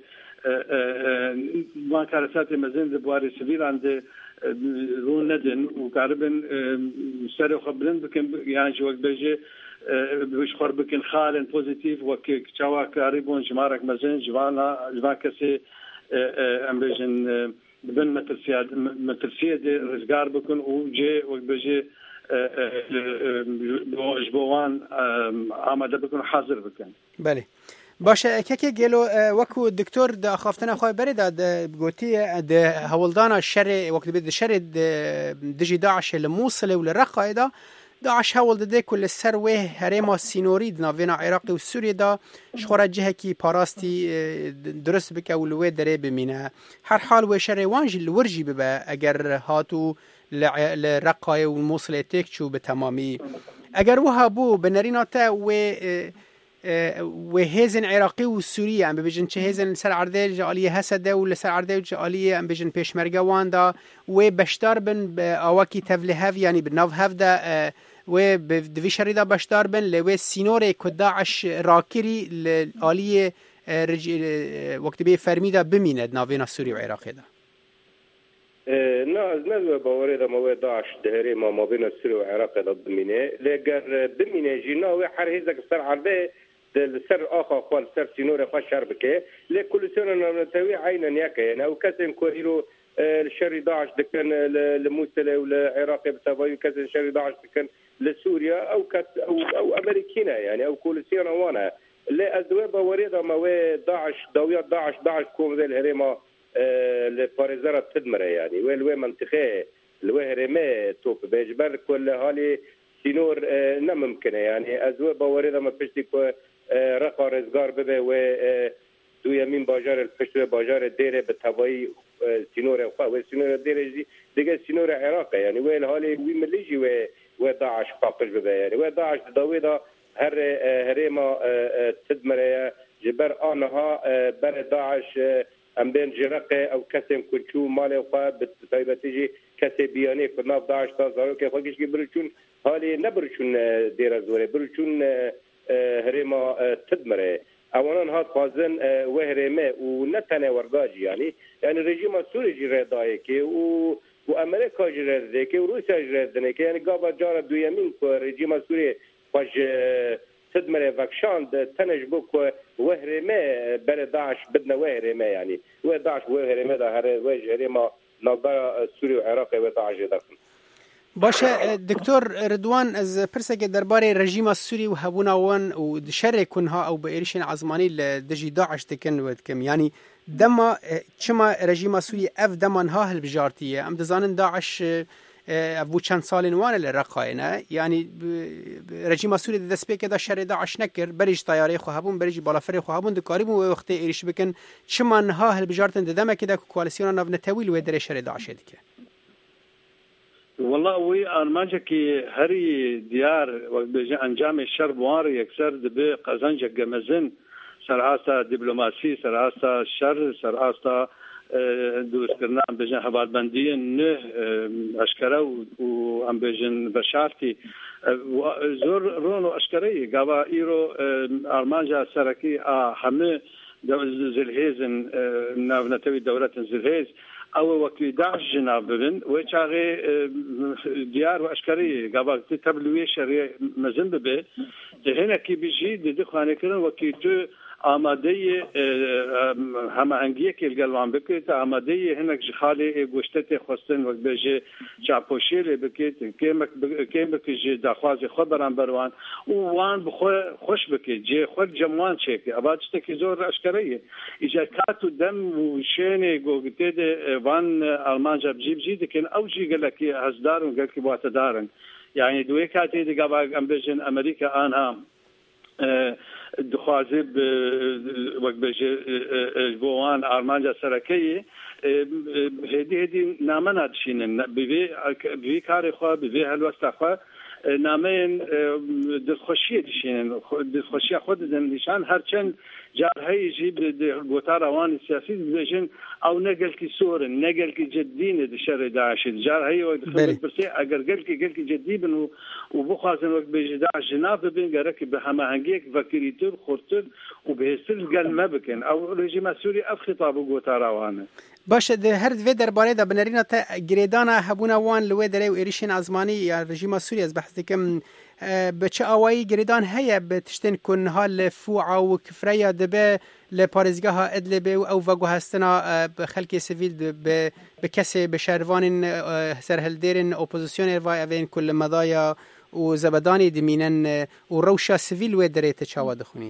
ما كارثات مزن دبواري سبيل عند روندن وكاربن سرو خبرن بكن يعني جو بيجي بيشخر بكن خالن بوزيتيف وكتشوا كاريبون جمارك مزن جوانا كسي أم بيجن بن مترسية رزقار بكون وجي وبيجي جبوان آماده بكون حاضر بكون. بله. باشه که گلو وکو دکتر دا خافتنا خواه برید بگوتی دا هولدانا شر وقت بید شر دجی داعش لموصل ولرقه دا داعش هول ده كل سروه هرما سينوري ناوينا عراقي وسوريا دا شخورا جهكي باراستي درست بك او لوي دري بمينا هر حال وشر وانج الورجي ببا اگر هاتو لرقاي والموصل تكشو بتمامي اگر وهابو بنريناتا وهيزن عراقي وسوريا عم بيجن هيزن سر عرضه جاليه هسده ولا سر عرضه جاليه عم بيجن بيشمرگه واندا وبشتار بن اواكي تفلهف يعني بناف هفدا وبدوي شريده بشتار بن لو سينور كداعش راكري الاليه وقت بي فرميدا بميند نافينا سوري وعراقي دا نازل باوري دا مو داعش دهري ما بين سوريا وعراق دا بمينه لجر بمينه جينا وحرهزك سر عرضه السر آخر خال سر سينور خال شربكه لكل سنة نتوي عينا ياك يعني أو كسر كويرو الشر داعش دكان لموصل والعراق بتباي كسر شر داعش دكان لسوريا أو أو أمريكينا يعني أو كل سنة وانا لا أزواج بوريدا ما داعش دويات داعش كوم ذي الهرمة لباريزارة تدمر يعني والوي منطقة الوهرمة توب بيجبر كل هالي سينور نممكن يعني أزواج بوريدا ما بيشتي رقا رزقار ببه و دو يمين باجار الفشل باجار الديره بتهوي سينور و سينور الديره ديگه سينور عراق يعني وين هالي وي مليجي و داعش قاقش ببه يعني و داعش داويدا هرما تدمر جبر انها بر داعش ام بين جرقه او كسم كنشو مال وقا بتايبتيجي كسبياني فناف داعش تازارو كي خوكيش برچون هالي نبرچون ديره زوره برچون هرما تدمره اولا هات فازن وهرمه ونتنه ورگاجي يعني رژیم سوری جره دایکی و امریکا جره دایکی و روسیا جره دایکی يعني قابا جاره دویمین که رژیم سوری خوش تدمره وکشاند تنجبو که وهرمه بر داعش بدنا وهرمه يعني و داعش وهرمه ده هر وجه هرما نظر سوری و عراق و داعش داخل باشه دکتر رضوان از پرسه که درباره رژیم سوری و هبونا وان و شر کنها او به ایرشن عظمانی لدجی داعش تکن ود کم یعنی دما چما رژیم سوری اف دمانها هل بجارتیه ام دزانن داعش ابو چند سالن وان لرقاینا یعنی رژیم سوری دست به که دا شر داعش نکر بریج طیاره خو هبون بریج بالافر خو هبون دکاریم و وقت ایرش بکن چما نها هل بجارتن دما که دا کوالسیون ناو نتویل و در شر داعش دیگه والله وي ارماجكي هري ديار وبيجي انجام الشر بوار يكسر دبي قزنجه جمزن سرعاسه دبلوماسي سرعاسه الشر سرعاسه دوسكرنا بيجي حبال بندين نه اشكره وام بيجن بشارتي زور رونو اشكري غابا ايرو ارماجا سركي همه زلهيزن نتوي دوله زلهيز او وقت داعش جناب ببن وچاغي ديار واشكري قبل تبلوي شري مزن ببه هنا كي بيجي دي خانه كده وقت آماده هماهنگی که گلوان بکید آماده هنگ جخاله گوشته خواستن و بجه چاپوشیل بکید که بکید دخواز خود بران بروان و وان خوش بکید جه خود جمعان چکه ابادشته که زور اشکریه ایجا کاتو دم و شینه گوگته ده وان آلمان جاب جیب جیده کن او جی گلکی هزدارن گلکی بواتدارن يعني دوی کاتی دیگه با امبیشن امریکا آنها دخوازی وقت بجه بوان آرمانجا سرکی هدی نامه ندشینن بی کاری خواه بی هلوستا خواه نامه دلخوشی دشینن دلخوشی خود دنشان هرچند جارهایی جیب گوتار روان سیاسی دشین او نقل کی سورن نقل کی جدین دشر داعش جارهایی و برسه اگر قل کی جدی بن و بخوازن وقت بجه داعش جناب بین گرک به هماهنگی وکریتر خورتر و بهستر قل ما بکن او رژیم سوری اف خطاب گوتار روانه باشه ده هر دوی درباره دا بنرینا تا گریدانا هبونا وان لوی دره و ایریشین ازمانی یا رژیم سوری از بحث دکم بچه آوایی گریدان هیا بتشتن کنها لفوعا و کفریا دبه لپارزگاه ادلبه او وگو هستنا بخلق سیویل بکسی بشروان سرهلدیرن اپوزیسیون اروائی اوین کل مدایا و زبدانی دمینن و روشا سیویل وی دره تچاوا دخونی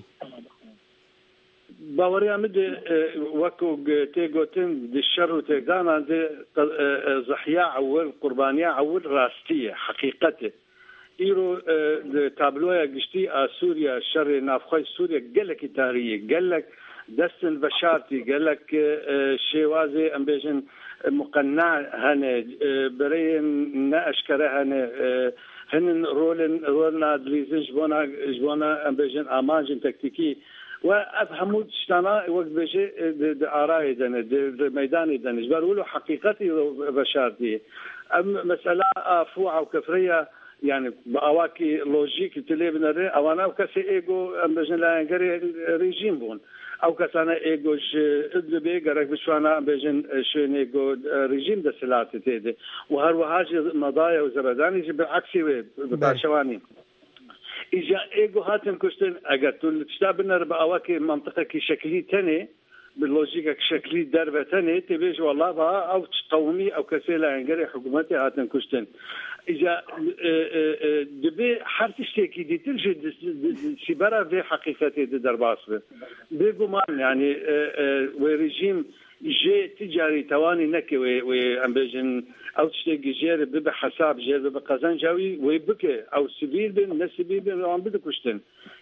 باوري عمد وكو تيغوتن دي الشر وتيغدان عند ضحية أول قربانية أول راستية حقيقته إيرو تابلويا قشتي سوريا الشر نافخي سوريا قالك تاريخ قالك دستن بشارتي قالك شيوازي أمبيجن مقنع هن برين نأشكره هن رولنا دليزن جبونا أمبيجن أمانجن تكتيكي وأفهموا شتانا وقت بيجي آراء دنا ميدان دنا جبر ولو حقيقتي بشارتي مسألة فوعة وكفرية يعني بأواكي لوجيك تليبنا أوانا وكسي إيجو بجن لا ينقري ريجيم بون أو كسانا إيجوش إدلبي قرق بشوانا بجن شين إيجو ريجيم دا سلاتي تيدي وهاجي مضايا وزبداني جي بالعكسي بتاشواني إجا إيجو هاتن كشتن أقتل تشتابنا بأواكي منطقة كي شكلي تاني باللوجيكا شكلي دربة تاني تبيج والله بها أو تقومي أو كسيلة عنقري حكومتي هاتن كشتن إجا دبي حرتشتكي دي تلجي سيبرا في حقيقتي دي درباس بيقو مان يعني وريجيم جي تجاري تواني نكي وأمبيجن أو تشتكي جير ببا حساب جير ببا قزان جاوي ويبكي أو سبيل بين نسبيل بين وعم بدك كشتن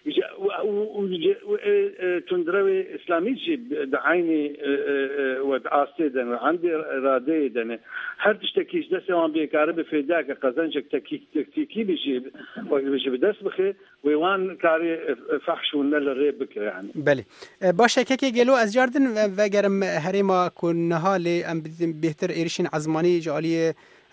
تندروي إسلامي جي دعيني ودعاستي دن عندي إرادي دن هر تشتكيش دسي وعم بيكارب في داك قزان جك تكتيكي بيجي بدس بخي ويوان كاري فحش ونال الريب بكي يعني بله باشه كي جلو از جاردن وگرم هريما كنها لي ام بهتر ايرشين عزماني جاليه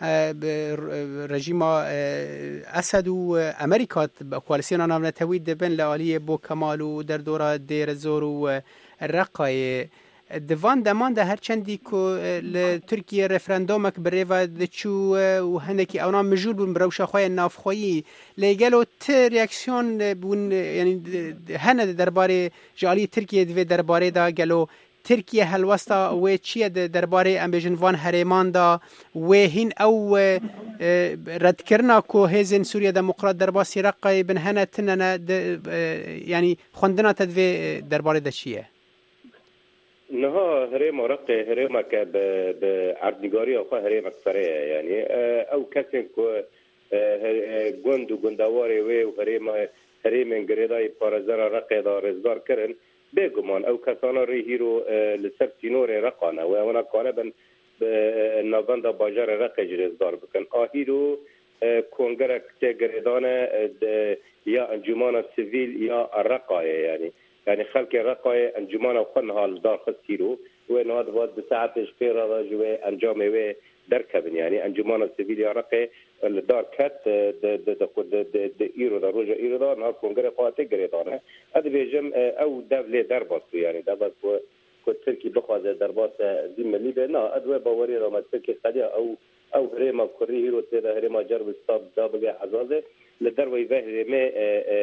رژیم اسد و امریکا کوالسیون نامنتوی دبن لالی بو کمال و در دوره دیر زور و رقای دوان دمان ده هر چندی کو ترکیه رفراندومک بریو دچو و هنکی اونا مجبور بون بروشا خوی نافخویی لگلو ت ریاکسیون بون یعنی هند درباره جالی ترکیه دوی درباره دا گلو ترکیه هلوستا و چیه درباره امبیجنوان هریمان دا و هین او رد کرنا کو هزن سوریا دموکرات درباسی رقای بن هنه تننا یعنی خوندنا تدوی درباره دا چیه؟ نها هریم رقي هريم بعردنگاري أو هريم أكثرية يعني أو كسن كو جندو جندواري وهريم جريداي بارزرا رقي دار إصدار كرن بيجمان أو كسانا ريهيرو لسرتينوري رقانا وأنا كان بن نافندا باجر رقي جري إصدار بكن آهيرو كونغرك تجريدانا يا أنجمان سيفيل يا الرقاية يعني خلق رقاية أنجمان وخنها الدار خسيرو ونهاد واد بساعتش في رجوة أنجامه دركبن يعني أنجمان السيفيل يا رقي الدار كات د إيرو دا رجع إيرو دا نهار كونغري قواتي قريدانا هذا بيجم أو دافلي درباسو يعني دابس كتركي بخواز درباس زي ليبيا نا أدوى باوري لما تركي خديا أو هريما كوري هيرو تيدا هريما جرب ستاب دابلي حزازة لدروي فهريما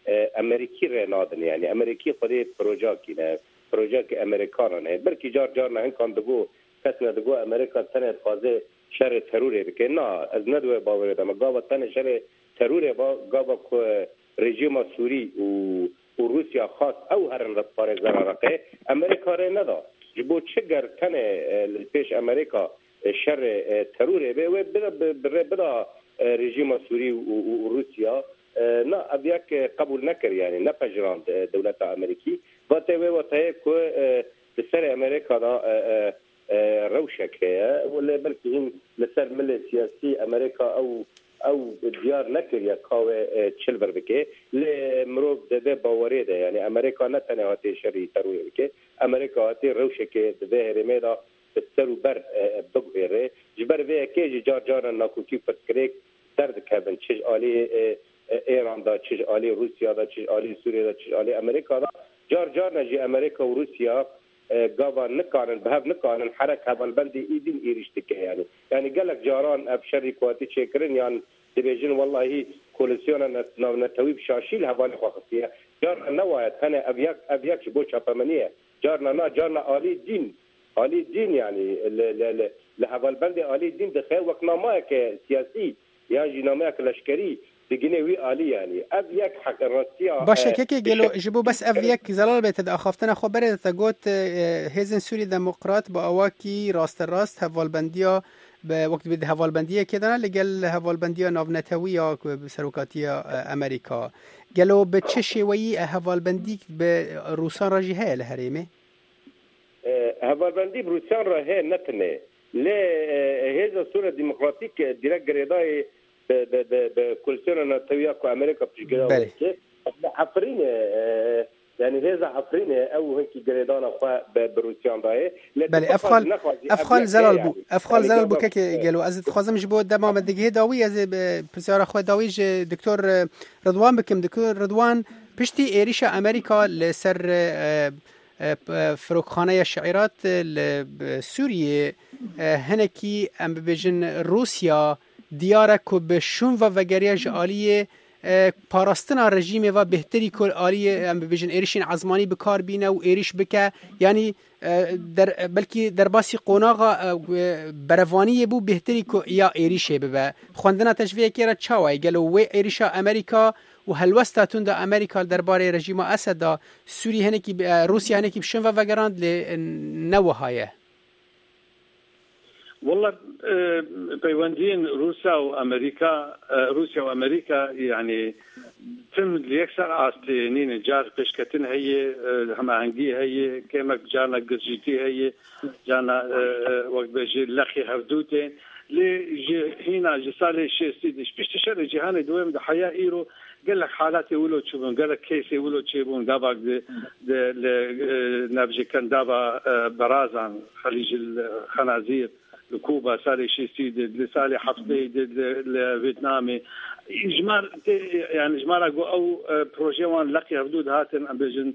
امریکی رنادن یعنی امریکی خودی پروژه کینه پروژه که امریکانه برکی جار نه کان دگو کس ندگو امریکا تنه خوازه شر تروری بکه نه از ندوه باور دم گاوا تنه شر تروری با گاوا کو رژیم سوری و روسیا خاص او هرن رفاره زرارقه امریکا رندا جبو چگر تنه پیش امریکا شر تروری به بدا رژیم سوری و روسیا نه ابیک قبول نکر یعنی نه پجراند دولت امریکی و ته کو سر امریکا دا روشکه ولا بلکه هم لسر مل سیاسی امریکا او دیار نکر یا کاوه چلبر بکه لمروب ده باوری ده یعنی امریکا نه تنه هاتی شری تروی بکه امریکا هاتی روشکه ده هرمه دا سرو بر بگویره جبر وی که جار ناکوکی پتکریک درد کبن چش آلی ایران دا چش آلی روسیا دا چش آلی سوریه دا چش آلی امریکا دا جار نجی امریکا و روسیا گاوا نکارن بهاب نکارن حرک هبال بندی ایدین ایرشتکه یعنی گلک جاران ابشری قواتی چکرن یعنی دبیجن والله کولسیون نتویب شاشیل هبال خواستیه جار نواید هنه ابیک بو چاپمنیه جارنا آلی دین یعنی لهبال بندی آلی دین دخیل وقت نامه که سیاسی یا جنامه که لشکری دیگه وی عالی یعنی اب یک حق راستی باشه که گلو جبو بس اب یک زلال بیت اخافتن خو بره تا گوت هزن سوری دموکرات با اواکی راست حوالبندیا به وقت بده حوالبندیه که دارن لگل حوالبندیا ناونتوی یا سروکاتی امریکا گلو به چه شوی حوالبندی به روسان راجیه الهریمه حوالبندی روسان راه نتنه ل هزا سوره دموکراتیک دیرک گریدای به کلسیون نتویا کو امریکا پیشگیری که حفرینه یعنی هذا حفرینه او هنکی گریدان خو به روسیان دای بله افخال زلال بو که گلو از خوازم جبو دمام دیگه داوی از پرسیار خو داوی دکتر رضوان بکم دکتر رضوان پشتی ایریش امریکا لسر فروخانه شعیرات سوریه هنکی ام بجن روسیا دیاره که به شون و وگریه جالیه پاراستنا رژیم و بهتری که آلیه ام بجن ایریشین عزمانی بکار بینه و ایریش بکه یعنی بلکه در باسی قوناغا بروانی بو بهتری که یا ایریشه ببه خواندنا تشویه که را چاوه گلو و ایریشا امریکا و هلوستاتون دا امریکا درباره رژیم اسد دا سوری هنکی روسیا هنکی بشون و وگراند لنوهایه والله پیوندین روسیا و امریکا یعنی تم لیکسر آستینین جار پیشکتن هی هماهنگی هی کمک جانا گرجیتی هی جانا وقت بجی لخی هفدوته لی هنا جسال شیستی دش پیشتر جهان دوم ده حیا ایرو قال لك حالات يقولوا تشوفون قال لك كيس يقولوا تشوفون دابا نبجي كان دابا برازان خليج الخنازير لكوبا سالي شيسي لسالي حفصي لفيتنامي إجمار يعني إجمار أو بروجيوان لقي حدود هاتن أم بيجن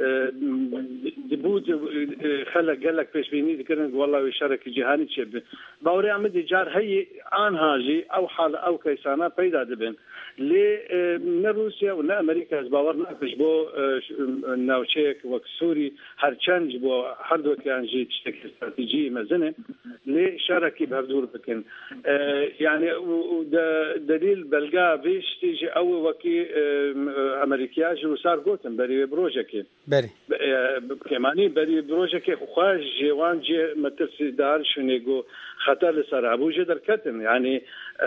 دبوت خلق قال لك بيش بيني ذكرن والله يشارك جهاني تشبه باوري عمدي جار هي آن هاجي أو حال أو كيسانا بيدا دبن لنا روسيا ولا أمريكا باورنا فيش بو ناوشيك وكسوري هرچنج بو هردو كان جي تشتكي استراتيجية مزنة لشاركي بهردور بكن يعني دليل بلغا بيش تيجي أول وكي أمريكياج وصار قوتن بري بروجكي كماني بري بروجكي خواج جيوان جي مترسي دار شنيقو خطر لسر أبو جدر كتن يعني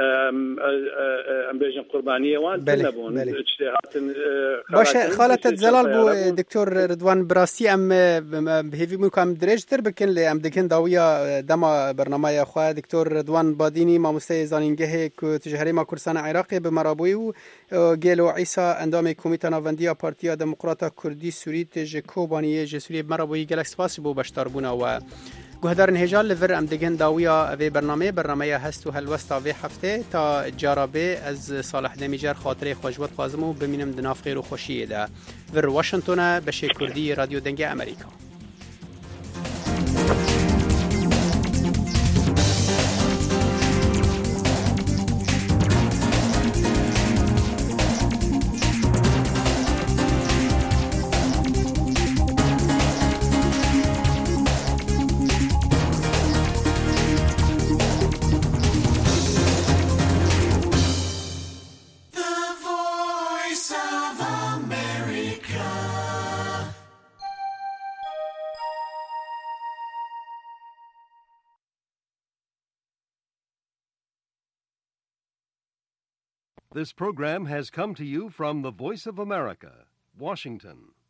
أم بيجن قربانية وان تنبون اجتهات باشه خالة زلال بو دكتور رضوان براسي أم بهيفي ممكن درجتر بكن لي أم دكن داوية دما برنامج أخوة دكتور رضوان باديني ما مستوى زانينجه كتجهري ما كرسان عراقي بمرابوي وجيلو عيسى اندام كوميتا نافنديا بارتيا ديمقراطا كردي سوري تجكوبانيه جسوري بمرابوي جالكس فاس بو بشتربونا و گهدارن هجال لور ام دگن داویا و برنامه هست و هلوستا و هفته تا جارابه از صالح دمیجر خاطره خوشبت خازمو ببینم دناف خیر و خوشیه ده ور واشنگتن به کردی رادیو دنگ امریکا. This program has come to you from the Voice of America, Washington.